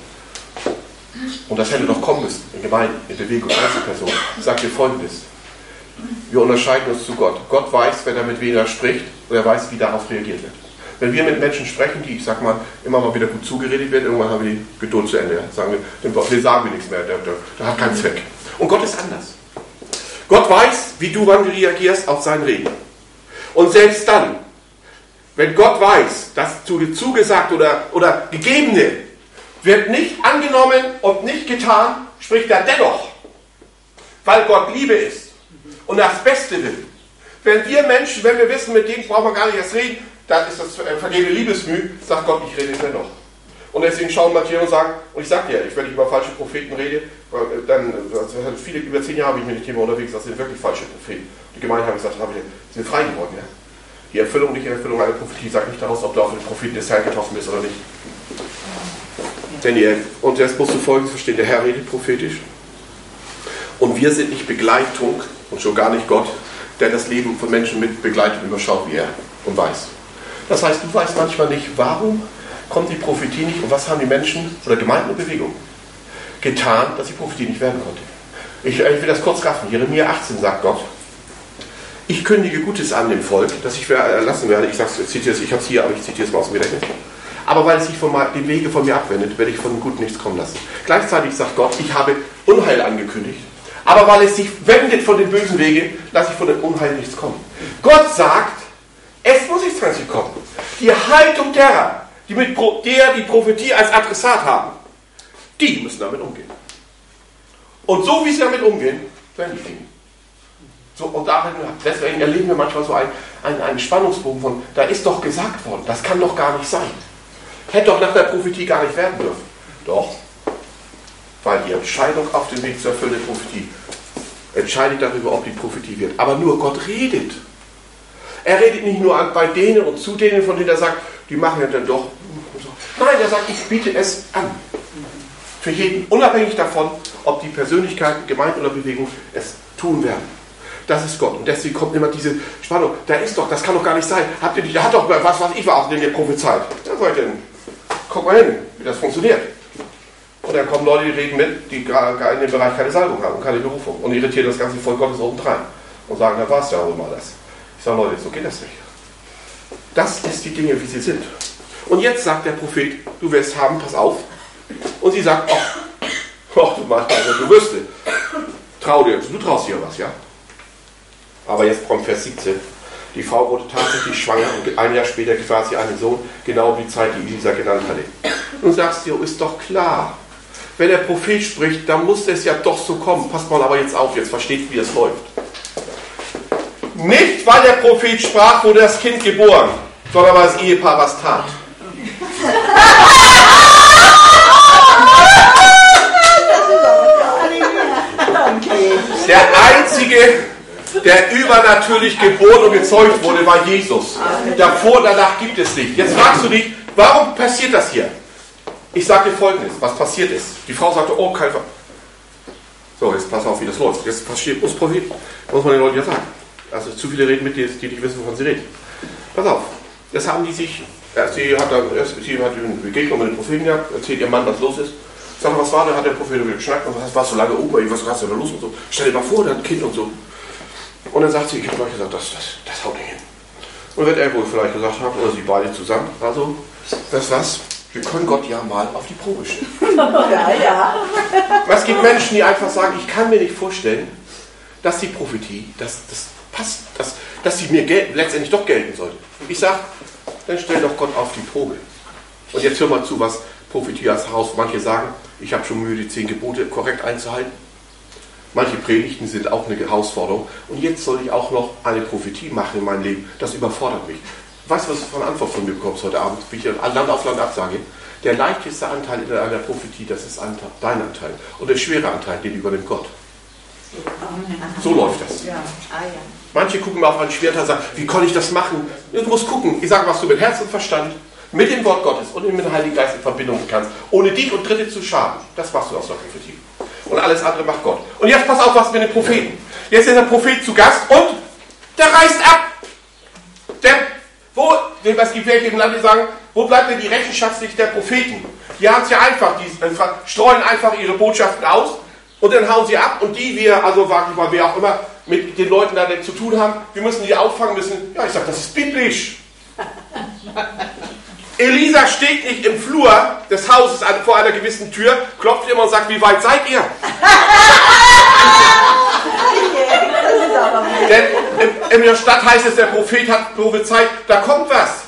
Und das hätte doch kommen müssen, in Gemeinden, in Bewegung, Einzelpersonen. Ich sage dir Folgendes. Wir unterscheiden uns zu Gott. Gott weiß, wenn er mit wem er spricht, und er weiß, wie darauf reagiert wird. Wenn wir mit Menschen sprechen, die, ich sag mal, immer mal wieder gut zugeredet werden, irgendwann haben wir die Geduld zu Ende. Sagen wir, dem dem sagen wir nichts mehr, der, der, der hat keinen Zweck. Und Gott ist anders. Gott weiß, wie du wann reagierst auf sein Reden. Und selbst dann, wenn Gott weiß, dass zu dir zugesagt oder, oder gegebene wird nicht angenommen und nicht getan, spricht er dennoch, weil Gott Liebe ist und das Beste will. Wenn wir Menschen, wenn wir wissen, mit denen brauchen wir gar nicht erst reden, dann ist das vergebene Liebesmüh, sagt Gott, ich rede dennoch. Und deswegen schauen manche und sagen, und ich sage dir, wenn ich über falsche Propheten rede, dann, also viele, über zehn Jahre bin ich mit dem Thema unterwegs, das sind wirklich falsche Propheten. Die Gemeinde haben gesagt, haben wir sind frei geworden, ja. Die Erfüllung, nicht Erfüllung einer Prophetie, sagt nicht daraus, ob du auf den Propheten des Herrn getroffen bist oder nicht. Denn die, und jetzt musst du Folgendes verstehen, der Herr redet prophetisch. Und wir sind nicht Begleitung, und schon gar nicht Gott, der das Leben von Menschen mit Begleitung überschaut wie er und weiß. Das heißt, du weißt manchmal nicht, warum kommt die Prophetie nicht und was haben die Menschen oder Gemeinden und Bewegungen getan, dass die Prophetie nicht werden konnte. Ich, ich will das kurz raffen. Jeremia achtzehn sagt Gott, ich kündige Gutes an dem Volk, dass ich erlassen werde. Ich sage es, ich habe es hier, aber ich zitiere es mal aus dem Gedächtnis. Aber weil es sich von dem Wege von mir abwendet, werde ich von dem Guten nichts kommen lassen. Gleichzeitig sagt Gott, ich habe Unheil angekündigt. Aber weil es sich wendet von den bösen Wegen, lasse ich von dem Unheil nichts kommen. Gott sagt, es muss nichts von sich kommen. Die Haltung derer, die mit der die Prophetie als Adressat haben, die müssen damit umgehen. Und so wie sie damit umgehen, werden die Dinge. So, und darin, deswegen erleben wir manchmal so einen, einen, einen Spannungsbogen von, da ist doch gesagt worden, das kann doch gar nicht sein. Hätte doch nach der Prophetie gar nicht werden dürfen. Doch, weil die Entscheidung auf dem Weg zur Erfüllung der Prophetie entscheidet darüber, ob die Prophetie wird. Aber nur Gott redet. Er redet nicht nur bei denen und zu denen, von denen er sagt, die machen ja dann doch. Nein, er sagt, ich biete es an. Für jeden, unabhängig davon, ob die Persönlichkeiten, Gemeinden oder Bewegungen es tun werden. Das ist Gott. Und deswegen kommt immer diese Spannung. Da ist doch, das kann doch gar nicht sein. Habt ihr nicht, da hat doch was, was ich war auch in der prophezeit. Ja, soll ich denn? Guck mal hin, wie das funktioniert. Und dann kommen Leute, die reden mit, die gar in dem Bereich keine Salbung haben und keine Berufung. Und irritieren das ganze Volk Gottes obendrein. Und sagen, da war es ja wohl mal das. Ich sage, Leute, so geht das nicht. Das ist die Dinge, wie sie sind. Und jetzt sagt der Prophet, du wirst haben, pass auf. Und sie sagt, ach, oh, du machst also, du wüsste. Trau dir, du traust dir was, ja? Aber jetzt kommt Vers siebzehn. Die Frau wurde tatsächlich schwanger und ein Jahr später gebar sie einen Sohn, genau die Zeit, die Elisa genannt hatte. Und sagst du, ist doch klar, wenn der Prophet spricht, dann muss es ja doch so kommen. Passt mal aber jetzt auf, jetzt versteht, wie das läuft. Nicht, weil der Prophet sprach, wurde das Kind geboren, sondern weil das Ehepaar was tat. Der einzige, der übernatürlich geboren und gezeugt wurde, war Jesus. Davor, danach gibt es nicht. Jetzt fragst du dich, warum passiert das hier? Ich sage dir Folgendes, was passiert ist. Die Frau sagte, oh, kein Fall. So, jetzt pass auf, wie das läuft. Jetzt passiert, muss, muss man den Leuten ja sagen. Also zu viele reden mit dir, die nicht wissen, wovon sie reden. Pass auf, das haben die sich, sie hat, dann, sie hat eine Begegnung mit dem Propheten gehabt, erzählt ihrem Mann, was los ist. Sag mal, was war da? Hat der Prophet wieder geschnackt und was war so lange oben, was hast du da los und so. Stell dir mal vor, der hat ein Kind und so. Und dann sagt sie, ich habe euch gesagt, das, das, das haut nicht hin. Und wird er wohl vielleicht gesagt haben, oder sie beide zusammen, also, das was? Wir können Gott ja mal auf die Probe stellen. Ja, ja. Es gibt Menschen, die einfach sagen, ich kann mir nicht vorstellen, dass die Prophetie, dass das passt, dass, dass sie mir gel- letztendlich doch gelten sollte. Ich sage, dann stell doch Gott auf die Probe. Und jetzt hör mal zu, was Prophetie als Haus, manche sagen, ich habe schon Mühe, die zehn Gebote korrekt einzuhalten. Manche Predigten sind auch eine Herausforderung. Und jetzt soll ich auch noch eine Prophetie machen in meinem Leben. Das überfordert mich. Weißt du, was du von Antwort von mir bekommst heute Abend, wie ich Land auf Land absage? Der leichteste Anteil in einer Prophetie, das ist dein Anteil. Und der schwere Anteil, den übernimmt Gott. So läuft das. Manche gucken mir auf ein Schwert und sagen, wie kann ich das machen? Du musst gucken. Ich sage, was du mit Herz und Verstand, mit dem Wort Gottes und mit dem Heiligen Geist in Verbindung kannst, ohne dich und Dritte zu schaden. Das machst du aus der Prophetie. Und alles andere macht Gott. Und jetzt pass auf, was mit den Propheten. Jetzt ist der Prophet zu Gast und der reist ab. Der, wo, was gibt welche im Lande sagen, wo bleibt denn die Rechenschaftspflicht der Propheten? Die haben es ja einfach, die streuen einfach ihre Botschaften aus und dann hauen sie ab und die wir, also weil wir auch immer mit den Leuten da zu tun haben, wir müssen die auffangen müssen. Ja, ich sage, das ist biblisch. Elisa steht nicht im Flur des Hauses vor einer gewissen Tür, klopft immer und sagt, wie weit seid ihr? Denn in der Stadt heißt es, der Prophet hat prophezeit, da kommt was.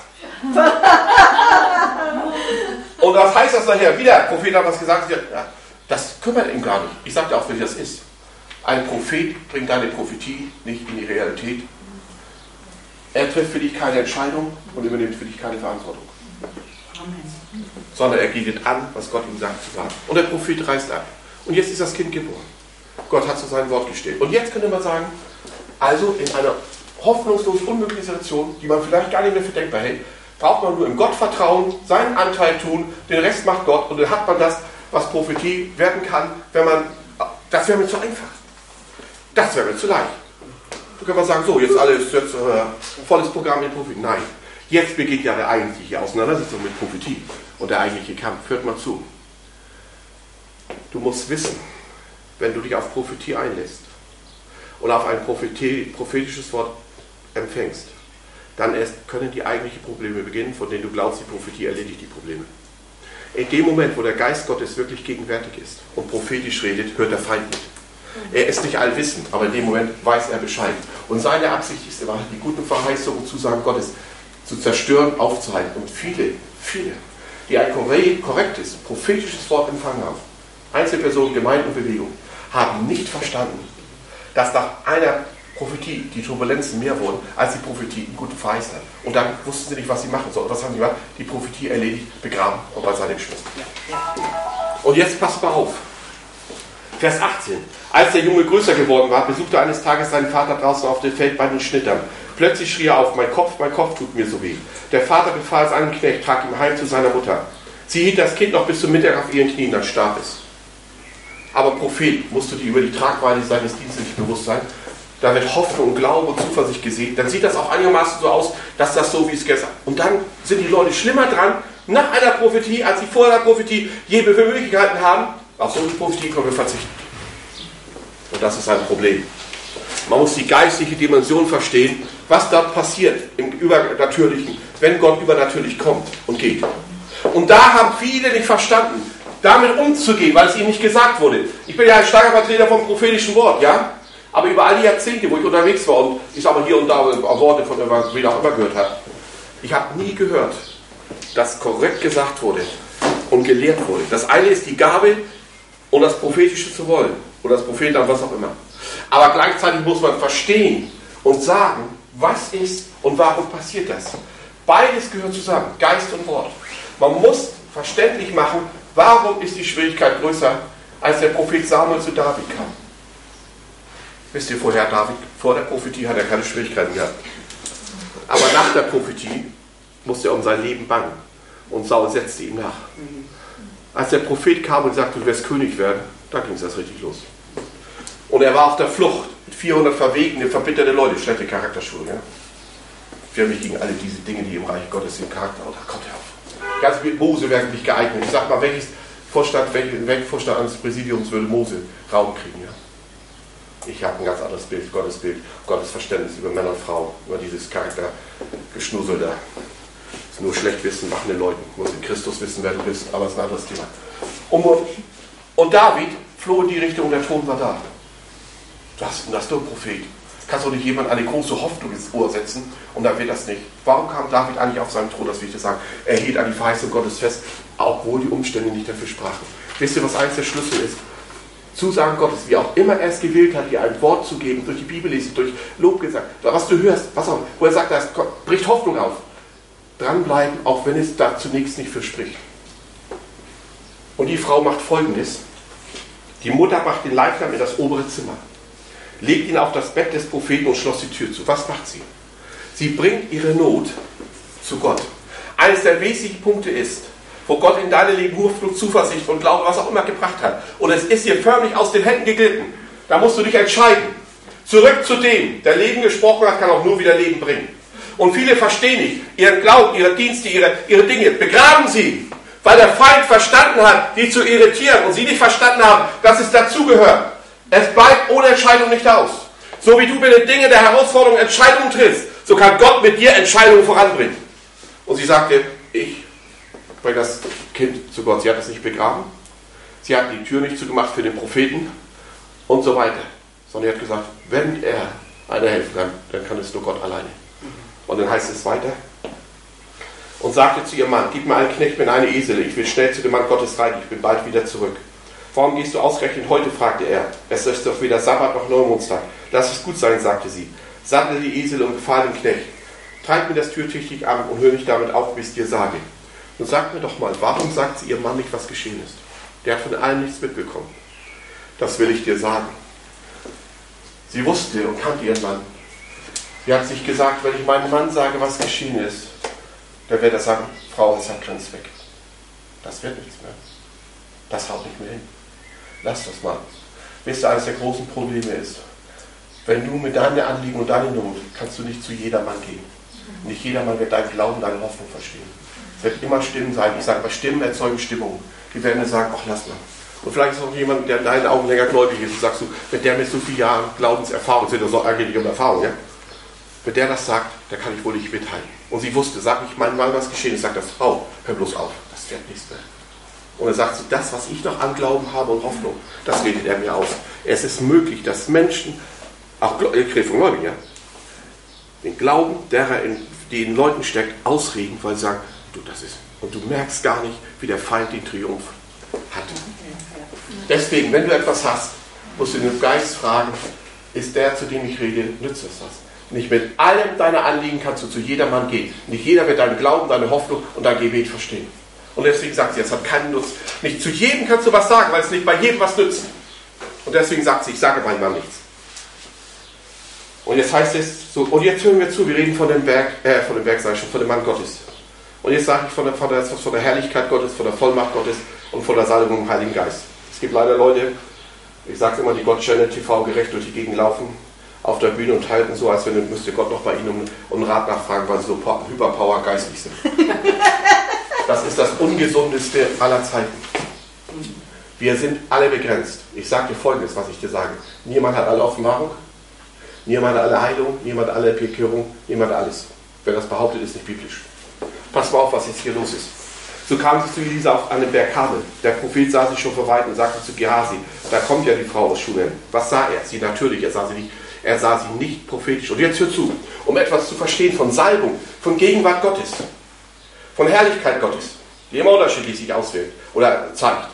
Und was heißt das nachher? Wieder, der Prophet hat was gesagt, ja, das kümmert ihn gar nicht. Ich sage dir auch, wie das ist. Ein Prophet bringt deine Prophetie nicht in die Realität. Er trifft für dich keine Entscheidung und übernimmt für dich keine Verantwortung. Amen. Sondern er geht an, was Gott ihm sagt zu sagen. Und der Prophet reist ab. Und jetzt ist das Kind geboren. Gott hat zu seinem Wort gestellt. Und jetzt könnte man sagen, also in einer hoffnungslos unmögliche Situation, die man vielleicht gar nicht mehr für denkbar hält, braucht man nur im Gott vertrauen, seinen Anteil tun, den Rest macht Gott und dann hat man das, was Prophetie werden kann, wenn man, das wäre mir zu einfach. Das wäre mir zu leicht. Da kann man sagen, so, jetzt alles, jetzt äh, volles Programm in Prophetie. Nein, jetzt beginnt ja der eigentliche Auseinandersetzung mit Prophetie und der eigentliche Kampf. Hört mal zu. Du musst wissen, wenn du dich auf Prophetie einlässt und auf ein prophetisches Wort empfängst, dann erst können die eigentlichen Probleme beginnen, von denen du glaubst, die Prophetie erledigt die Probleme. In dem Moment, wo der Geist Gottes wirklich gegenwärtig ist und prophetisch redet, hört der Feind mit. Er ist nicht allwissend, aber in dem Moment weiß er Bescheid. Und seine Absicht ist immer, die guten Verheißungen und Zusagen Gottes zu zerstören, aufzuhalten. Und viele, viele, die ein korrektes, prophetisches Wort empfangen haben, Einzelpersonen, Gemeinden und Bewegungen, haben nicht verstanden, dass nach einer Prophetie die Turbulenzen mehr wurden, als die Prophetie einen guten Verheiß hat. Und dann wussten sie nicht, was sie machen sollen. Was haben sie gemacht? Die Prophetie erledigt, begraben und bei seinem Schluss. Und jetzt passt mal auf. Vers achtzehn. Als der Junge größer geworden war, besuchte eines Tages seinen Vater draußen auf dem Feld bei den Schnittern. Plötzlich schrie er auf, mein Kopf, mein Kopf tut mir so weh. Der Vater befahl es einem Knecht, trag ihn heim zu seiner Mutter. Sie hielt das Kind noch bis zum Mittag auf ihren Knien, dann starb es. Aber Prophet, musst du dir über die Tragweite seines Dienstes nicht bewusst sein. Da wird Hoffnung, und Glaube und Zuversicht gesehen. Dann sieht das auch einigermaßen so aus, dass das so wie es gestern. Und dann sind die Leute schlimmer dran, nach einer Prophetie, als sie vor einer Prophetie je für möglich gehalten haben. Auf so eine Prophetie können wir verzichten. Und das ist ein Problem. Man muss die geistliche Dimension verstehen, was dort passiert im Übernatürlichen, wenn Gott übernatürlich kommt und geht. Und da haben viele nicht verstanden, damit umzugehen, weil es ihnen nicht gesagt wurde. Ich bin ja ein starker Vertreter vom prophetischen Wort, ja? Aber über all die Jahrzehnte, wo ich unterwegs war und ich sage mal hier und da auch Worte von wen auch immer gehört habe, ich habe nie gehört, dass korrekt gesagt wurde und gelehrt wurde. Das eine ist die Gabe und das Prophetische zu wollen. Oder das Prophet dann was auch immer. Aber gleichzeitig muss man verstehen und sagen, was ist und warum passiert das. Beides gehört zusammen, Geist und Wort. Man muss verständlich machen, warum ist die Schwierigkeit größer, als der Prophet Samuel zu David kam. Wisst ihr, vorher David, vor der Prophetie hat er keine Schwierigkeiten gehabt. Aber nach der Prophetie musste er um sein Leben bangen. Und Saul setzte ihm nach. Als der Prophet kam und sagte, du wirst König werden, da ging es erst richtig los. Und er war auf der Flucht mit vierhundert verwegene, verbitterte Leute, schlechte Charakterschulung. Ja? Wir haben nicht gegen alle diese Dinge, die im Reich Gottes im Charakter, oh, da kommt er auf. Ganz mit Mose wäre nicht geeignet. Ich sag mal, welches Vorstand, welchen, welchen Vorstand eines Präsidiums würde Mose Raum kriegen? Ja? Ich habe ein ganz anderes Bild, Gottesbild, Gottes Verständnis über Männer und Frauen, über dieses Charaktergeschnussel da. Das ist nur schlecht wissen, machende Leute. Du musst in Christus wissen, wer du bist, aber es ist ein anderes Thema. Und, und David floh in die Richtung, der Ton war da. Das, das ist doch ein Prophet. Kannst du nicht jemand eine große Hoffnung ins Ohr setzen und dann wird das nicht. Warum kam David eigentlich auf seinen Thron, das will ich dir sagen? Er hielt an die Verheißung Gottes fest, obwohl die Umstände nicht dafür sprachen. Wisst ihr, was eins der Schlüssel ist? Zusagen Gottes, wie auch immer er es gewählt hat, dir ein Wort zu geben, durch die Bibel lesen, durch Lobgesang, was du hörst, was auch, wo er sagt, das bricht Hoffnung auf. Dranbleiben, auch wenn es da zunächst nicht für spricht. Und die Frau macht Folgendes. Die Mutter macht den Leichnam in das obere Zimmer, legt ihn auf das Bett des Propheten und schloss die Tür zu. Was macht sie? Sie bringt ihre Not zu Gott. Eines der wesentlichen Punkte ist, wo Gott in deinem Leben Hoffnung, Zuversicht und Glauben, was auch immer gebracht hat. Und es ist dir förmlich aus den Händen geglitten. Da musst du dich entscheiden. Zurück zu dem, der Leben gesprochen hat, kann auch nur wieder Leben bringen. Und viele verstehen nicht, ihren Glauben, ihre Dienste, ihre, ihre Dinge, begraben sie, weil der Feind verstanden hat, die zu irritieren und sie nicht verstanden haben, dass es dazugehört. Es bleibt ohne Entscheidung nicht aus. So wie du mit den Dingen der Herausforderung Entscheidungen triffst, so kann Gott mit dir Entscheidungen voranbringen. Und sie sagte, ich bringe das Kind zu Gott. Sie hat es nicht begraben, sie hat die Tür nicht zugemacht für den Propheten und so weiter. Sondern sie hat gesagt, wenn er einer helfen kann, dann kann es nur Gott alleine. Und dann heißt es weiter. Und sagte zu ihrem Mann, gib mir einen Knecht mit einer Esel, ich will schnell zu dem Mann Gottes rein, ich bin bald wieder zurück. Warum gehst du ausgerechnet heute, fragte er. Es ist doch weder Sabbat noch Neumondstag. Lass es gut sein, sagte sie. Sattle die Esel und befahl dem Knecht. Treib mir das türtüchtig an und hör nicht damit auf, bis ich dir sage. Und sag mir doch mal, warum sagt sie ihrem Mann nicht, was geschehen ist? Der hat von allem nichts mitbekommen. Das will ich dir sagen. Sie wusste und kannte ihren Mann. Sie hat sich gesagt, wenn ich meinem Mann sage, was geschehen ist, dann wird er sagen, Frau, es hat Grenz weg. Das wird nichts mehr. Das haut nicht mehr hin. Lass das mal. Wisst ihr, eines der großen Probleme ist, wenn du mit deinen Anliegen und deiner Not kannst du nicht zu jedermann gehen. Nicht jedermann wird deinen Glauben, deine Hoffnung verstehen. Es wird immer Stimmen sein. Ich sage, aber Stimmen erzeugen Stimmung. Die werden dir sagen, ach, lass mal. Und vielleicht ist auch jemand, der in deinen Augen länger gläubig ist. Und sagst du, wenn der mit so vielen Jahren Glaubenserfahrung, sind das so eigentlich um Erfahrung, ja? Wenn der das sagt, da kann ich wohl nicht mitteilen. Und sie wusste, sag ich meinem Mann, was geschehen ist, sagt das, Frau, hör bloß auf, das wird nichts mehr. Und er sagt sie, das, was ich noch an Glauben habe und Hoffnung, das redet er mir aus. Es ist möglich, dass Menschen, auch ich rede von Gläubigen, ja, den Glauben, der in den Leuten steckt, ausreden, weil sie sagen, du, das ist, und du merkst gar nicht, wie der Feind den Triumph hat. Deswegen, wenn du etwas hast, musst du den Geist fragen, ist der, zu dem ich rede, nützt es das? Nicht mit allem deiner Anliegen kannst du zu jedermann gehen. Nicht jeder wird deinen Glauben, deine Hoffnung und dein Gebet verstehen. Und deswegen sagt sie, es hat keinen Nutzen. Nicht zu jedem kannst du was sagen, weil es nicht bei jedem was nützt. Und deswegen sagt sie, ich sage meinem Mann nichts. Und jetzt heißt es so, und jetzt hören wir zu, wir reden von dem Werk, äh, von dem Werk, sage ich schon, von dem Mann Gottes. Und jetzt sage ich von der, von, der, von der Herrlichkeit Gottes, von der Vollmacht Gottes und von der Salbung im Heiligen Geist. Es gibt leider Leute, ich sage es immer, die Gott-Channel T V gerecht durch die Gegend laufen, auf der Bühne und halten so, als wenn müsste Gott noch bei ihnen um, um Rat nachfragen, weil sie so hyperpower geistlich sind. Das ist das Ungesundeste aller Zeiten. Wir sind alle begrenzt. Ich sage dir Folgendes, was ich dir sage. Niemand hat alle Offenbarung, niemand hat alle Heilung, niemand hat alle Bekehrung, niemand hat alles. Wer das behauptet, ist nicht biblisch. Pass mal auf, was jetzt hier los ist. So kam sie zu Elisa auf, an den Berg Karmel. Der Prophet sah sich schon von weitem und sagte zu Gehasi, da kommt ja die Frau aus Schunem. Was sah er? Sie natürlich, er sah sie nicht, er sah sie nicht prophetisch. Und jetzt hör zu, um etwas zu verstehen von Salbung, von Gegenwart Gottes, von Herrlichkeit Gottes, die immer unterschiedlich sich auswirkt oder zeigt.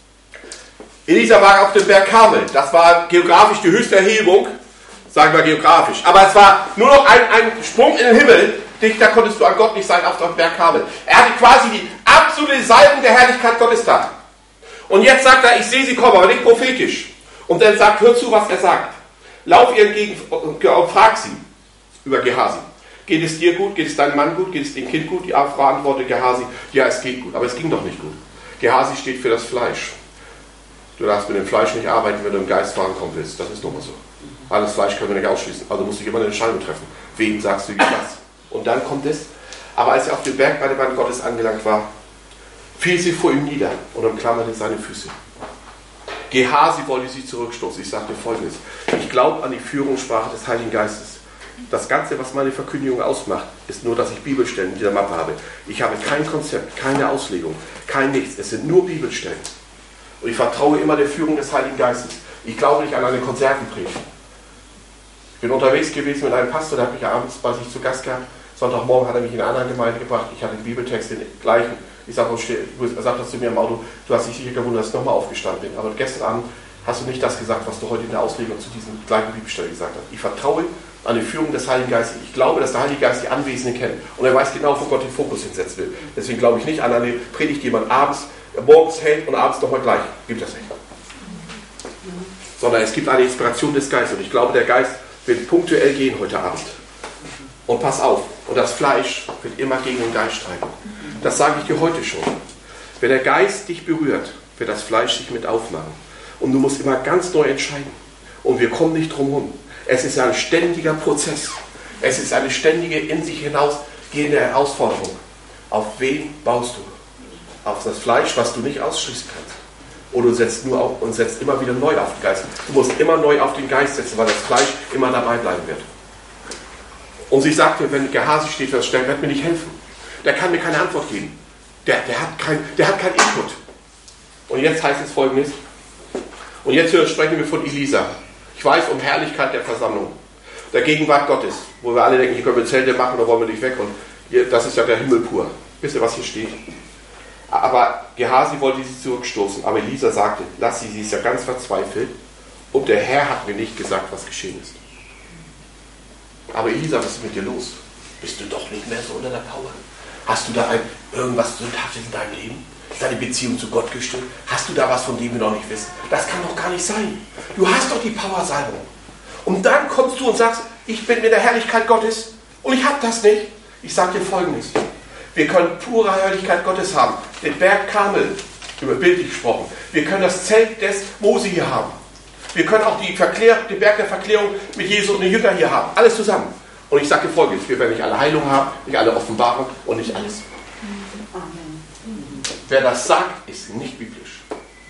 Elisa war auf dem Berg Karmel. Das war geografisch die höchste Erhebung, sagen wir geografisch. Aber es war nur noch ein, ein Sprung in den Himmel. Da konntest du an Gott nicht sein auf dem Berg Karmel. Er hatte quasi die absolute Salbung der Herrlichkeit Gottes da. Und jetzt sagt er, ich sehe sie kommen, aber nicht prophetisch. Und dann sagt, hör zu, was er sagt. Lauf ihr entgegen und frag sie über Gehasi. Geht es dir gut? Geht es deinem Mann gut? Geht es dem Kind gut? Die Frau antwortet Gehasi, ja, es geht gut. Aber es ging doch nicht gut. Gehasi steht für das Fleisch. Du darfst mit dem Fleisch nicht arbeiten, wenn du im Geist vorankommen willst. Das ist nun mal so. Alles Fleisch können wir nicht ausschließen. Also musst du immer eine Entscheidung treffen. Wem sagst du jetzt was? Und dann kommt es, aber als er auf dem Berg bei dem Mann Gottes angelangt war, fiel sie vor ihm nieder und umklammerte seine Füße. Gehasi wollte sie zurückstoßen. Ich sagte Folgendes, ich glaube an die Führungssprache des Heiligen Geistes. Das Ganze, was meine Verkündigung ausmacht, ist nur, dass ich Bibelstellen in dieser Mappe habe. Ich habe kein Konzept, keine Auslegung, kein Nichts. Es sind nur Bibelstellen. Und ich vertraue immer der Führung des Heiligen Geistes. Ich glaube nicht an eine Konzertenpredigt. Ich bin unterwegs gewesen mit einem Pastor, der hat mich abends bei sich zu Gast gehabt. Sonntagmorgen hat er mich in eine andere Gemeinde gebracht. Ich hatte den Bibeltext, den gleichen. Ich sage sag das zu mir im Auto, du hast dich sicher gewundert, dass ich nochmal aufgestanden bin. Aber gestern Abend hast du nicht das gesagt, was du heute in der Auslegung zu diesem gleichen Bibelstelle gesagt hast. Ich vertraue an die Führung des Heiligen Geistes. Ich glaube, dass der Heilige Geist die Anwesenden kennt. Und er weiß genau, wo Gott den Fokus hinsetzen will. Deswegen glaube ich nicht an eine Predigt, die man abends, morgens hält und abends nochmal gleich. Gibt das nicht. Sondern es gibt eine Inspiration des Geistes. Und ich glaube, der Geist wird punktuell gehen heute Abend. Und pass auf, und das Fleisch wird immer gegen den Geist streiten. Das sage ich dir heute schon. Wenn der Geist dich berührt, wird das Fleisch sich mit aufmachen. Und du musst immer ganz neu entscheiden. Und wir kommen nicht drum herum. Es ist ein ständiger Prozess. Es ist eine ständige, in sich hinausgehende Herausforderung. Auf wen baust du? Auf das Fleisch, was du nicht ausschließen kannst. Oder du setzt nur auf und setzt immer wieder neu auf den Geist. Du musst immer neu auf den Geist setzen, weil das Fleisch immer dabei bleiben wird. Und sie sagte, wenn Gehasi steht, der wird mir nicht helfen. Der kann mir keine Antwort geben. Der, der, hat kein, der hat keinen Input. Und jetzt heißt es Folgendes. Und jetzt sprechen wir von Elisa. Ich weiß um Herrlichkeit der Versammlung. Der Gegenwart Gottes. Wo wir alle denken, hier können wir Zelte machen, da wollen wir nicht weg. Und hier, das ist ja der Himmel pur. Wisst ihr, was hier steht? Aber Gehasi wollte sie zurückstoßen. Aber Elisa sagte, lass sie, sie ist ja ganz verzweifelt. Und der Herr hat mir nicht gesagt, was geschehen ist. Aber Elisa, was ist mit dir los? Bist du doch nicht mehr so unter der Power? Hast du da ein, irgendwas Sündhaftes in deinem Leben? Ist deine Beziehung zu Gott gestört? Hast du da was, von dem wir noch nicht wissen? Das kann doch gar nicht sein. Du hast doch die Power-Salbung. Und dann kommst du und sagst, ich bin in der Herrlichkeit Gottes und ich habe das nicht. Ich sage dir Folgendes. Wir können pure Herrlichkeit Gottes haben. Den Berg Karmel, über bildlich gesprochen. Wir können das Zelt des Mose hier haben. Wir können auch die Verklär, den Berg der Verklärung mit Jesus und den Jüngern hier haben. Alles zusammen. Und ich sage dir Folgendes. Wir werden nicht alle Heilung haben, nicht alle Offenbarung und nicht alles. Wer das sagt, ist nicht biblisch.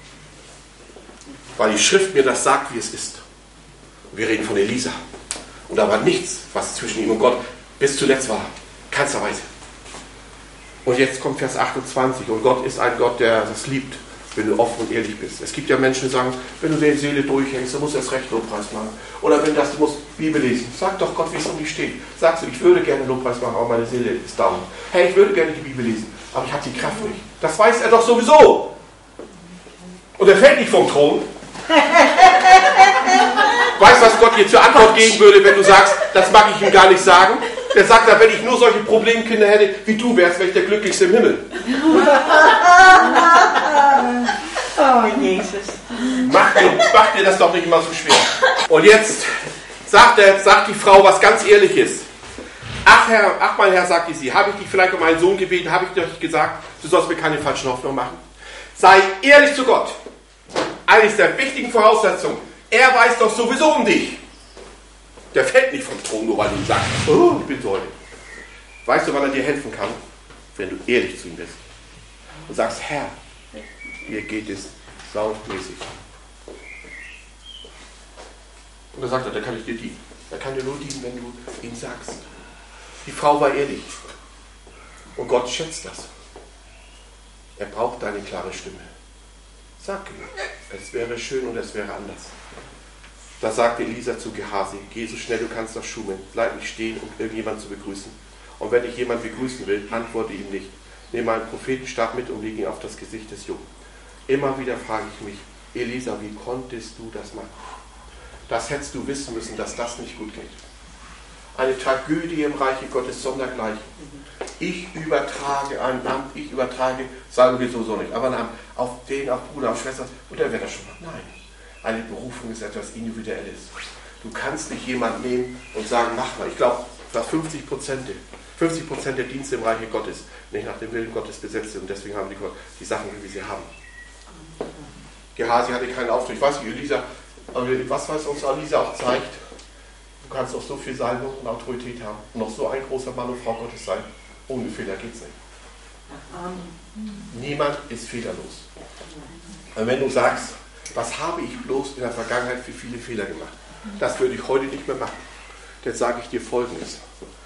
Weil die Schrift mir das sagt, wie es ist. Wir reden von Elisa. Und da war nichts, was zwischen ihm und Gott bis zuletzt war. Keinster Weise. Und jetzt kommt Vers achtundzwanzig. Und Gott ist ein Gott, der das liebt, wenn du offen und ehrlich bist. Es gibt ja Menschen, die sagen, wenn du die Seele durchhängst, dann musst du erst recht Lobpreis machen. Oder wenn das, du musst Bibel lesen. Sag doch Gott, wie es um dich steht. Sagst du, ich würde gerne Lobpreis machen, aber meine Seele ist down. Hey, ich würde gerne die Bibel lesen, aber ich habe die Kraft nicht. Das weiß er doch sowieso. Und er fällt nicht vom Thron. Weißt du, was Gott dir zur Antwort geben würde, wenn du sagst, das mag ich ihm gar nicht sagen? Der sagt, wenn ich nur solche Problemkinder hätte, wie du wärst, wäre ich der Glücklichste im Himmel. Oh, Jesus. Mach dir, mach dir das doch nicht immer so schwer. Und jetzt sagt, er, sagt die Frau was ganz Ehrliches. Ach, Herr, ach mein Herr, sagte sie, habe ich dich vielleicht um einen Sohn gebeten, habe ich dir nicht gesagt, du sollst mir keine falschen Hoffnungen machen. Sei ehrlich zu Gott. Eines der wichtigen Voraussetzungen. Er weiß doch sowieso um dich. Der fällt nicht vom Thron, nur weil du ihm sagst, oh, ich bin Säule. Weißt du, wann er dir helfen kann? Wenn du ehrlich zu ihm bist. Und sagst, Herr, mir geht es saumäßig. Und dann sagt er, da kann ich dir dienen. Er kann dir nur dienen, wenn du ihm sagst. Die Frau war ehrlich. Und Gott schätzt das. Er braucht deine klare Stimme. Sag ihm, es wäre schön und es wäre anders. Da sagte Elisa zu Gehasi, geh so schnell du kannst nach Schunem, bleib nicht stehen, um irgendjemanden zu begrüßen. Und wenn dich jemand begrüßen will, antworte ihm nicht. Nimm einen Prophetenstab mit und leg ihn auf das Gesicht des Jungen. Immer wieder frage ich mich, Elisa, wie konntest du das machen? Das hättest du wissen müssen, dass das nicht gut geht. Eine Tragödie im Reiche Gottes sondergleichen. Ich übertrage ein Amt, ich übertrage, sagen wir sowieso nicht, aber ein Amt auf den, auf Bruder, auf Schwester, und der wird das schon machen. Nein. Eine Berufung ist etwas Individuelles. Du kannst nicht jemanden nehmen und sagen, mach mal. Ich glaube, dass fünfzig Prozent der Dienste im Reiche Gottes nicht nach dem Willen Gottes besetzt sind. Und deswegen haben die, die Sachen, wie sie haben. Gehasi hatte keinen Auftrag. Ich weiß nicht, Elisa, was weiß uns Elisa auch zeigt, du kannst auch so viel Salbung und Autorität haben und noch so ein großer Mann und Frau Gottes sein. Ohne Fehler geht es nicht. Niemand ist fehlerlos. Und wenn du sagst, was habe ich bloß in der Vergangenheit für viele Fehler gemacht? Das würde ich heute nicht mehr machen. Jetzt sage ich dir Folgendes.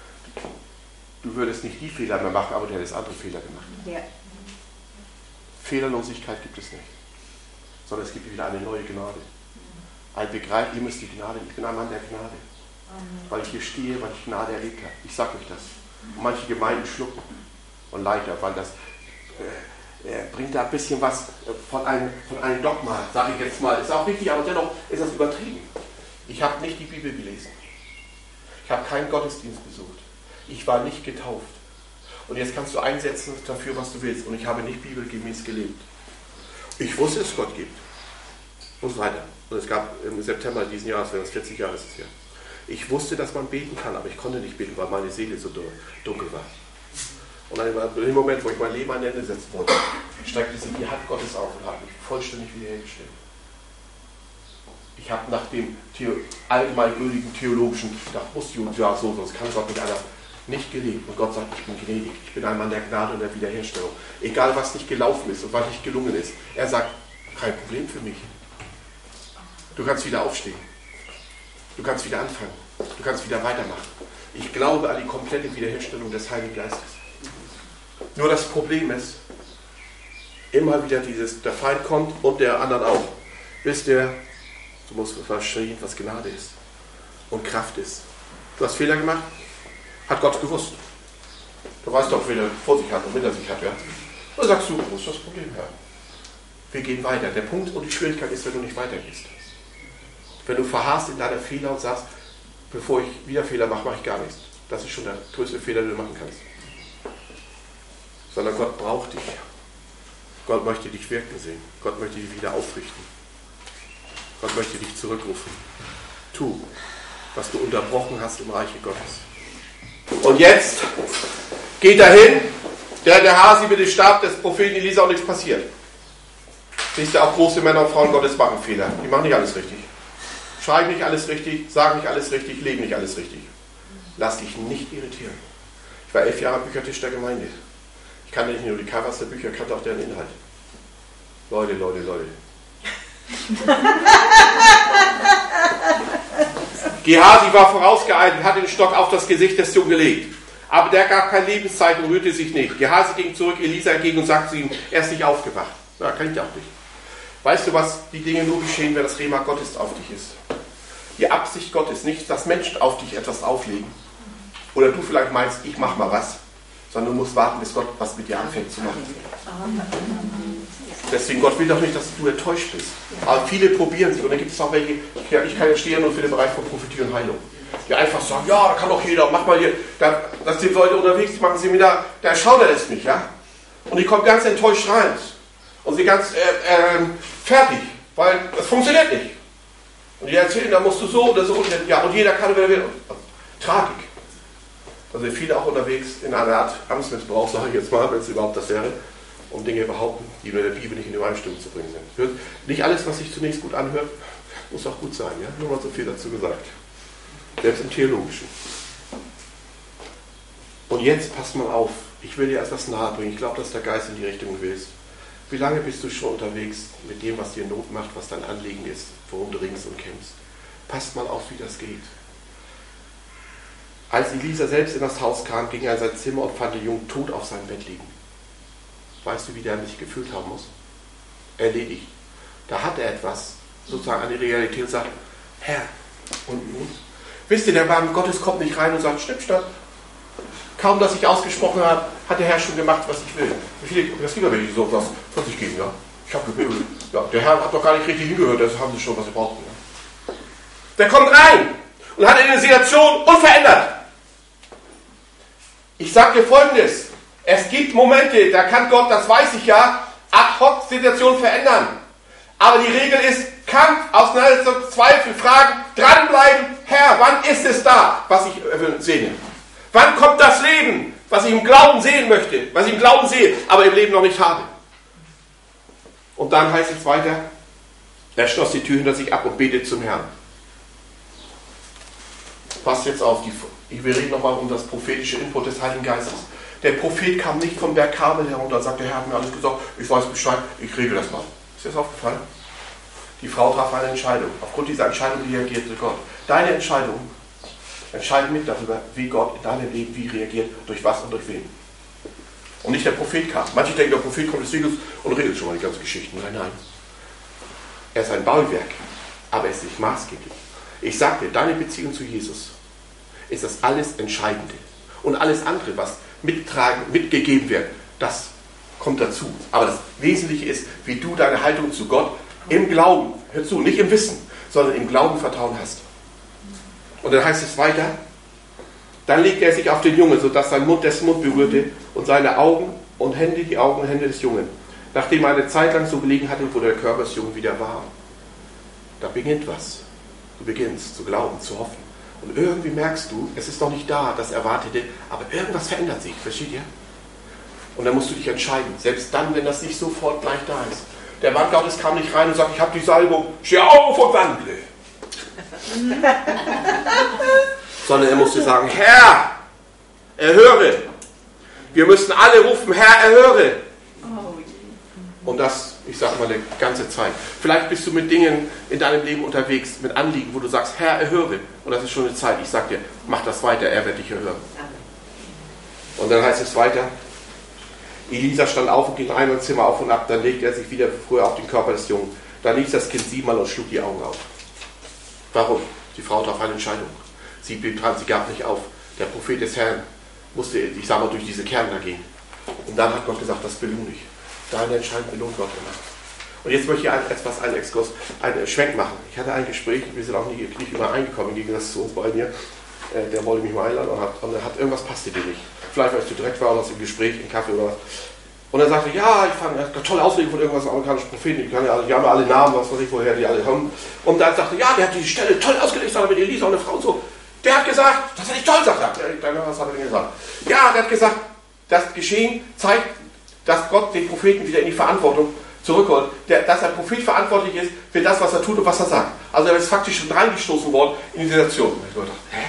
Du würdest nicht die Fehler mehr machen, aber du hättest andere Fehler gemacht. Ja. Fehlerlosigkeit gibt es nicht. Sondern es gibt wieder eine neue Gnade. Ein Begreif, ihr müsst die Gnade, ich bin ein Mann der Gnade. Weil ich hier stehe, weil ich Gnade erlebt habe. Ich sage euch das. Und manche Gemeinden schlucken und Leiter, weil das... Äh, Er bringt da ein bisschen was von einem, von einem Dogma, sage ich jetzt mal. Ist auch richtig, aber dennoch ist das übertrieben. Ich habe nicht die Bibel gelesen. Ich habe keinen Gottesdienst besucht. Ich war nicht getauft. Und jetzt kannst du einsetzen dafür, was du willst. Und ich habe nicht bibelgemäß gelebt. Ich wusste, dass es Gott gibt. Und so weiter. Und es gab im September diesen Jahres, wenn es vierzig Jahre ist es ja. Ich wusste, dass man beten kann, aber ich konnte nicht beten, weil meine Seele so dunkel war. Und dann in dem Moment, wo ich mein Leben an Ende setzen wollte, streckte sich die Hand Gottes auf und hat mich vollständig wiederhergestellt. Ich habe nach dem Theo, allgemeingültigen theologischen, da muss die ja so, sonst kann Gott nicht anders, nicht gelebt. Und Gott sagt, ich bin gnädig, ich bin ein Mann der Gnade und der Wiederherstellung. Egal, was nicht gelaufen ist und was nicht gelungen ist. Er sagt, kein Problem für mich. Du kannst wieder aufstehen. Du kannst wieder anfangen. Du kannst wieder weitermachen. Ich glaube an die komplette Wiederherstellung des Heiligen Geistes. Nur das Problem ist, immer wieder dieses, der Feind kommt und der anderen auch. Bis der, du musst verstehen, was Gnade ist und Kraft ist. Du hast Fehler gemacht, hat Gott gewusst. Du weißt doch, wer er vor sich hat und hinter sich hat. Ja? Dann sagst du, wo ist das Problem, Herr? Wir gehen weiter. Der Punkt und die Schwierigkeit ist, wenn du nicht weitergehst. Wenn du verharrst in deiner Fehler und sagst, bevor ich wieder Fehler mache, mache ich gar nichts. Das ist schon der größte Fehler, den du machen kannst. Sondern Gott braucht dich. Gott möchte dich wirken sehen. Gott möchte dich wieder aufrichten. Gott möchte dich zurückrufen. Tu, was du unterbrochen hast im Reiche Gottes. Und jetzt geht er hin, der Gehazi mit dem Stab des Propheten Elisa, und nichts passiert. Siehst du, auch große Männer und Frauen Gottes machen Fehler. Die machen nicht alles richtig. Schreiben nicht alles richtig, sagen nicht alles richtig, leben nicht alles richtig. Lass dich nicht irritieren. Ich war elf Jahre Büchertisch der Gemeinde. Ich kannte nicht nur die Covers der Bücher, ich kannte auch deren Inhalt. Leute, Leute, Leute. Gehazi war vorausgeeilt und hat den Stock auf das Gesicht des Jungen gelegt. Aber der gab kein Lebenszeichen und rührte sich nicht. Gehazi ging zurück Elisa entgegen und sagte ihm, er ist nicht aufgewacht. Na, kann ich auch nicht. Weißt du was? Die Dinge nur geschehen, wenn das Rema Gottes auf dich ist. Die Absicht Gottes, nicht, dass Menschen auf dich etwas auflegen. Oder du vielleicht meinst, ich mach mal was. Sondern du musst warten, bis Gott was mit dir anfängt zu machen. Deswegen, Gott will doch nicht, dass du enttäuscht bist. Aber viele probieren sich. Und dann gibt es auch welche, ja, ich kann ja stehen nur für den Bereich von Prophetie und Heilung. Die einfach sagen, ja, da kann doch jeder, mach mal hier. Da, das sind Leute unterwegs, die machen Seminar, da schaut er es nicht, ja. Und die kommen ganz enttäuscht rein. Und sie ganz äh, äh, fertig, weil das funktioniert nicht. Und die erzählen, da musst du so oder so. Und, ja, und jeder kann, wenn er will. Tragik. Da sind viele auch unterwegs in einer Art Amtsmissbrauch, sage ich jetzt mal, wenn es überhaupt das wäre, um Dinge behaupten, die mit der Bibel nicht in Übereinstimmung zu bringen sind. Nicht alles, was sich zunächst gut anhört, muss auch gut sein. Ja? Nur mal so viel dazu gesagt. Selbst im Theologischen. Und jetzt passt mal auf. Ich will dir etwas nahe bringen. Ich glaube, dass der Geist in die Richtung willst. Wie lange bist du schon unterwegs mit dem, was dir Not macht, was dein Anliegen ist, worum du ringst und kämpfst? Passt mal auf, wie das geht. Als Elisa selbst in das Haus kam, ging er in sein Zimmer und fand den Jungen tot auf seinem Bett liegen. Weißt du, wie der sich gefühlt haben muss? Erledigt. Da hat er etwas, sozusagen an die Realität, und sagt, Herr, und nun? Wisst ihr, der Mann Gottes kommt nicht rein und sagt, schnipp, schnapp. Kaum, dass ich ausgesprochen habe, hat der Herr schon gemacht, was ich will. Wie viele, das gibt ja welche, die so was von sich geben, ja. Ich habe gebetet. Ja, der Herr hat doch gar nicht richtig hingehört, das haben sie schon, was sie brauchten. Ja. Der kommt rein und hat eine Situation unverändert. Ich sage dir Folgendes. Es gibt Momente, da kann Gott, das weiß ich ja, ad hoc Situationen verändern. Aber die Regel ist, Kampf, Auseinandersetzung, Zweifel, Fragen, dranbleiben. Herr, wann ist es da, was ich äh, sehne? Wann kommt das Leben, was ich im Glauben sehen möchte, was ich im Glauben sehe, aber im Leben noch nicht habe? Und dann heißt es weiter, er schloss die Tür hinter sich ab und betete zum Herrn. Passt jetzt auf, die, wir reden nochmal um das prophetische Input des Heiligen Geistes. Der Prophet kam nicht vom Berg Karmel herunter und sagte, der Herr hat mir alles gesagt, ich weiß Bescheid, ich regel das mal. Ist dir das aufgefallen? Die Frau traf eine Entscheidung. Aufgrund dieser Entscheidung reagierte Gott. Deine Entscheidung entscheidet mit darüber, wie Gott in deinem Leben wie reagiert, durch was und durch wen. Und nicht der Prophet kam. Manche denken, der Prophet kommt des Weges und redet schon mal die ganzen Geschichten. Nein, nein. Er ist ein Bauwerk, aber er ist nicht maßgeblich. Ich sage dir, deine Beziehung zu Jesus ist das alles Entscheidende. Und alles andere, was mittragen, mitgegeben wird, das kommt dazu. Aber das Wesentliche ist, wie du deine Haltung zu Gott im Glauben, hör zu, nicht im Wissen, sondern im Glauben Vertrauen hast. Und dann heißt es weiter, dann legte er sich auf den Jungen, sodass sein Mund dessen Mund berührte und seine Augen und Hände, die Augen und Hände des Jungen. Nachdem er eine Zeit lang so gelegen hatte, wurde der Körper des Jungen wieder warm. Da beginnt was. Du beginnst zu glauben, zu hoffen. Und irgendwie merkst du, es ist noch nicht da, das Erwartete, aber irgendwas verändert sich, versteht ihr? Und dann musst du dich entscheiden, selbst dann, wenn das nicht sofort gleich da ist. Der Mann Gottes kam nicht rein und sagt, ich habe die Salbung, steh auf und wandle. Sondern er musste sagen, Herr, erhöre. Wir müssen alle rufen, Herr, erhöre. Und das, ich sage mal, eine ganze Zeit. Vielleicht bist du mit Dingen in deinem Leben unterwegs, mit Anliegen, wo du sagst, Herr, erhöre. Und das ist schon eine Zeit. Ich sage dir, mach das weiter, er wird dich erhören. Und dann heißt es weiter, Elisa stand auf und ging ein ins Zimmer auf und ab. Dann legte er sich wieder früher auf den Körper des Jungen. Dann ließ das Kind siebenmal und schlug die Augen auf. Warum? Die Frau traf eine Entscheidung. Sie blieb dran, sie gab nicht auf. Der Prophet des Herrn musste, ich sage mal, durch diese Kerne da gehen. Und dann hat Gott gesagt, das belohne ich. Deine Entscheidung belohnt Gott immer. Und jetzt möchte ich ein, etwas, einen Exkurs, einen Schwenk machen. Ich hatte ein Gespräch, wir sind auch nicht, nicht immer eingekommen, im Gegensatz zu uns beiden hier. Äh, der wollte mich mal einladen und hat, und hat irgendwas passte dir nicht. Vielleicht, weil es zu direkt war oder aus dem Gespräch, im Kaffee oder was. Und er sagte, ja, ich fand eine tolle Auslegung von irgendwas amerikanischen Propheten, ich kann ja, die haben ja alle Namen, was weiß ich, woher die alle kommen. Und dann sagte, ja, der hat die Stelle toll ausgelegt, sagt er mit Elisa und eine Frau und so. Der hat gesagt, das hat nicht toll, sagt er. Dann, was hat er denn gesagt? Ja, der hat gesagt, das Geschehen zeigt, dass Gott den Propheten wieder in die Verantwortung zurückholt, der, dass ein Prophet verantwortlich ist für das, was er tut und was er sagt. Also er ist faktisch schon reingestoßen worden in die Situation. Ich dachte, hä?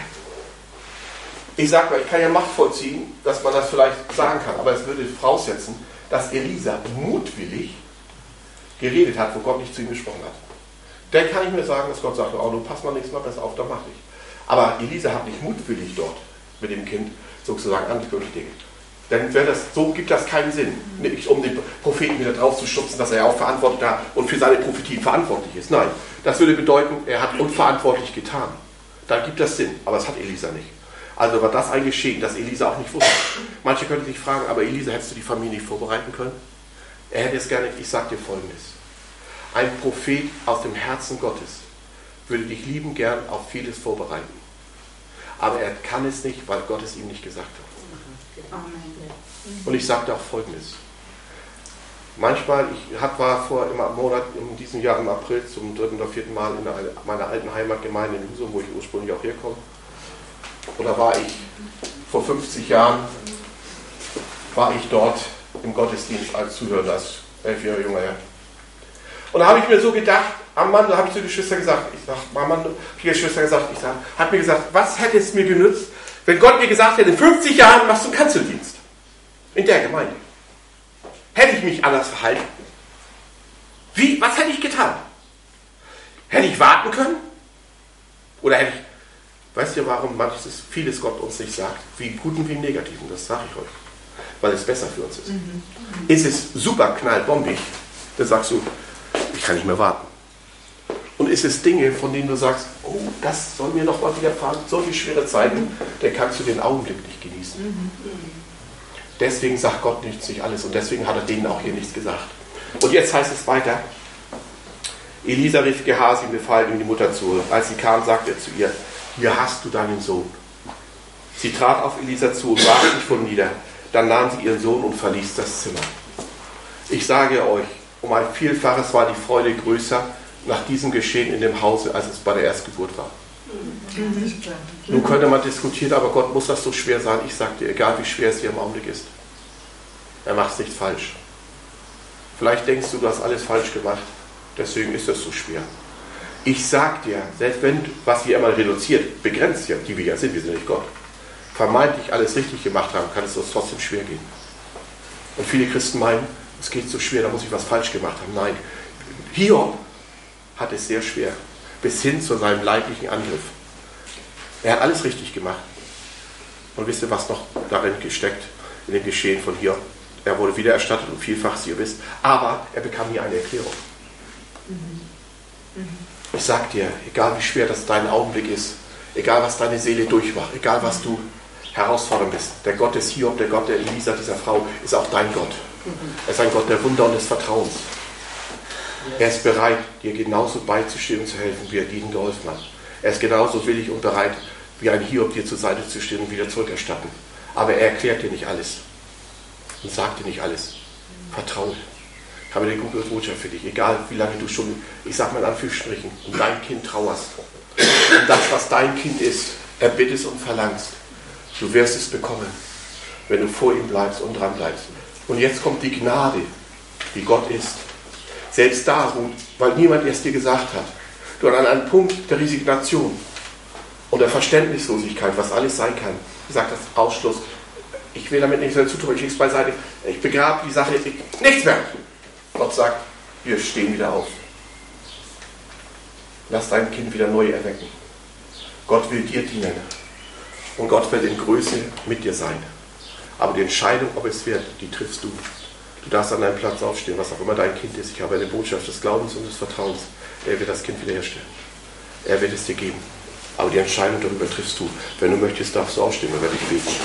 Ich sag mal, ich kann ja Macht vollziehen, dass man das vielleicht sagen kann, aber es würde voraussetzen, dass Elisa mutwillig geredet hat, wo Gott nicht zu ihm gesprochen hat. Dann kann ich mir sagen, dass Gott sagt, oh, du pass mal nächstes Mal besser auf, dann mach ich. Aber Elisa hat nicht mutwillig dort mit dem Kind sozusagen angekündigt Dinge. Dann wäre das, so gibt das keinen Sinn. Nicht um den Propheten wieder drauf zu stupsen, dass er ja auch verantwortlich hat und für seine Prophetie verantwortlich ist. Nein, das würde bedeuten, er hat unverantwortlich getan. Dann gibt das Sinn, aber das hat Elisa nicht. Also war das ein Geschehen, das Elisa auch nicht wusste. Manche könnten sich fragen, aber Elisa, hättest du die Familie nicht vorbereiten können? Er hätte es gerne, ich sage dir Folgendes. Ein Prophet aus dem Herzen Gottes würde dich lieben gern auf vieles vorbereiten. Aber er kann es nicht, weil Gott es ihm nicht gesagt hat. Und ich sage dir auch Folgendes. Manchmal, ich war vor im Monat, in diesem Jahr im April zum dritten oder vierten Mal in meiner alten Heimatgemeinde in Husum, wo ich ursprünglich auch herkomme. Und da war ich vor fünfzig Jahren, war ich dort im Gottesdienst als Zuhörer, als elfjähriger junger Herr. Und da habe ich mir so gedacht, am Mann, da habe ich zu den Geschwistern gesagt, ich sage, Mama, habe ich der Schwester gesagt, ich sage, hat mir gesagt, was hätte es mir genützt, wenn Gott mir gesagt hätte, in fünfzig Jahren machst du einen Kanzeldienst. In der Gemeinde. Hätte ich mich anders verhalten? Wie, was hätte ich getan? Hätte ich warten können? Oder hätte ich, weißt du, warum manches, vieles Gott uns nicht sagt? Wie im Guten wie im Negativen, das sage ich euch. Weil es besser für uns ist. Mhm. Ist es super knallbombig, dann sagst du, ich kann nicht mehr warten. Und ist es Dinge, von denen du sagst, oh, das soll mir noch mal widerfahren, solche schwere Zeiten, dann kannst du den Augenblick nicht genießen. Mhm. Deswegen sagt Gott nichts, nicht alles. Und deswegen hat er denen auch hier nichts gesagt. Und jetzt heißt es weiter, Elisa rief Gehasi und befahl ihm die Mutter zu. Als sie kam, sagte er zu ihr, hier hast du deinen Sohn. Sie trat auf Elisa zu und warf sich vor nieder. Dann nahm sie ihren Sohn und verließ das Zimmer. Ich sage euch, um ein Vielfaches war die Freude größer nach diesem Geschehen in dem Hause, als es bei der Erstgeburt war. Mhm. Nun könnte man diskutieren, aber Gott, muss das so schwer sein? Ich sage dir, egal wie schwer es hier im Augenblick ist, er macht es nicht falsch. Vielleicht denkst du, du hast alles falsch gemacht, deswegen ist das so schwer. Ich sag dir, selbst wenn, was wir immer reduziert, begrenzt ja, die wir ja sind, wir sind nicht Gott, vermeintlich alles richtig gemacht haben, kann es uns trotzdem schwer gehen. Und viele Christen meinen, es geht so schwer, da muss ich was falsch gemacht haben. Nein, Hiob hat es sehr schwer, bis hin zu seinem leiblichen Angriff. Er hat alles richtig gemacht. Und wisst ihr, was noch darin gesteckt, in dem Geschehen von Hiob? Er wurde wiedererstattet und vielfach, ihr wisst, aber er bekam nie eine Erklärung. Ich sag dir, egal wie schwer das dein Augenblick ist, egal was deine Seele durchmacht, egal was du herausfordernd bist, der Gott des Hiob, der Gott der Elisa, dieser Frau, ist auch dein Gott. Er ist ein Gott der Wunder und des Vertrauens. Er ist bereit, dir genauso beizustehen und zu helfen, wie er ihnen geholfen hat. Er ist genauso willig und bereit, wie ein Hiob dir zur Seite zu stehen und wieder zurückerstatten. Aber er erklärt dir nicht alles und sagt dir nicht alles. Vertraue. Ich habe eine gute Botschaft für dich. Egal, wie lange du schon, ich sage mal in Anführungsstrichen, um dein Kind trauerst. Um das, was dein Kind ist, erbittest und verlangst. Du wirst es bekommen, wenn du vor ihm bleibst und dran bleibst. Und jetzt kommt die Gnade, wie Gott ist. Selbst da, weil niemand es dir gesagt hat. Du an einem Punkt der Resignation und der Verständnislosigkeit, was alles sein kann, sagt das Ausschluss. Ich will damit nichts mehr zu tun, ich leg's beiseite. Ich begrabe die Sache, ich, nichts mehr. Gott sagt, wir stehen wieder auf. Lass dein Kind wieder neu erwecken. Gott will dir dienen. Und Gott will in Größe mit dir sein. Aber die Entscheidung, ob es wird, die triffst du. Du darfst an deinem Platz aufstehen, was auch immer dein Kind ist. Ich habe eine Botschaft des Glaubens und des Vertrauens. Er wird das Kind wiederherstellen. Er wird es dir geben. Aber die Entscheidung darüber triffst du. Wenn du möchtest, darfst du aufstehen, dann werde ich beten.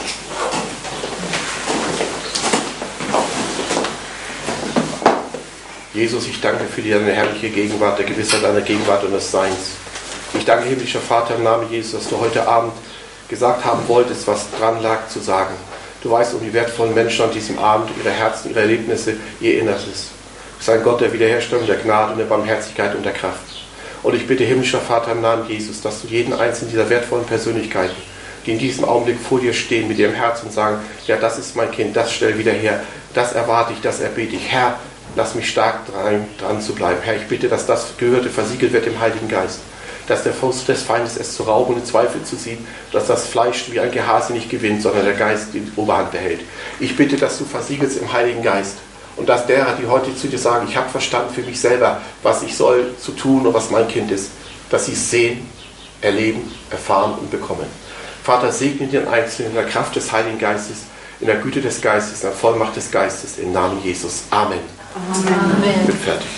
Jesus, ich danke für deine herrliche Gegenwart, der Gewissheit deiner Gegenwart und des Seins. Ich danke, himmlischer Vater, im Namen Jesus, dass du heute Abend gesagt haben wolltest, was dran lag zu sagen. Du weißt um die wertvollen Menschen an diesem Abend, ihre Herzen, ihre Erlebnisse, ihr Innerstes. Du bist ein Gott der Wiederherstellung, der Gnade und der Barmherzigkeit und der Kraft. Und ich bitte, himmlischer Vater, im Namen Jesus, dass du jeden einzelnen dieser wertvollen Persönlichkeiten, die in diesem Augenblick vor dir stehen, mit ihrem Herzen sagen, ja, das ist mein Kind, das stell wieder her, das erwarte ich, das erbete ich. Herr, lass mich stark dran, dran zu bleiben. Herr, ich bitte, dass das Gehörte versiegelt wird im Heiligen Geist. Dass der Fuß des Feindes es zu rauben und in Zweifel zu ziehen, dass das Fleisch wie ein Gehase nicht gewinnt, sondern der Geist die Oberhand behält. Ich bitte, dass du versiegelst im Heiligen Geist. Und dass derer, die heute zu dir sagen, ich habe verstanden für mich selber, was ich soll zu tun und was mein Kind ist, dass sie es sehen, erleben, erfahren und bekommen. Vater, segne den Einzelnen in der Kraft des Heiligen Geistes, in der Güte des Geistes, in der Vollmacht des Geistes, im Namen Jesus. Amen. Amen. Ich bin fertig.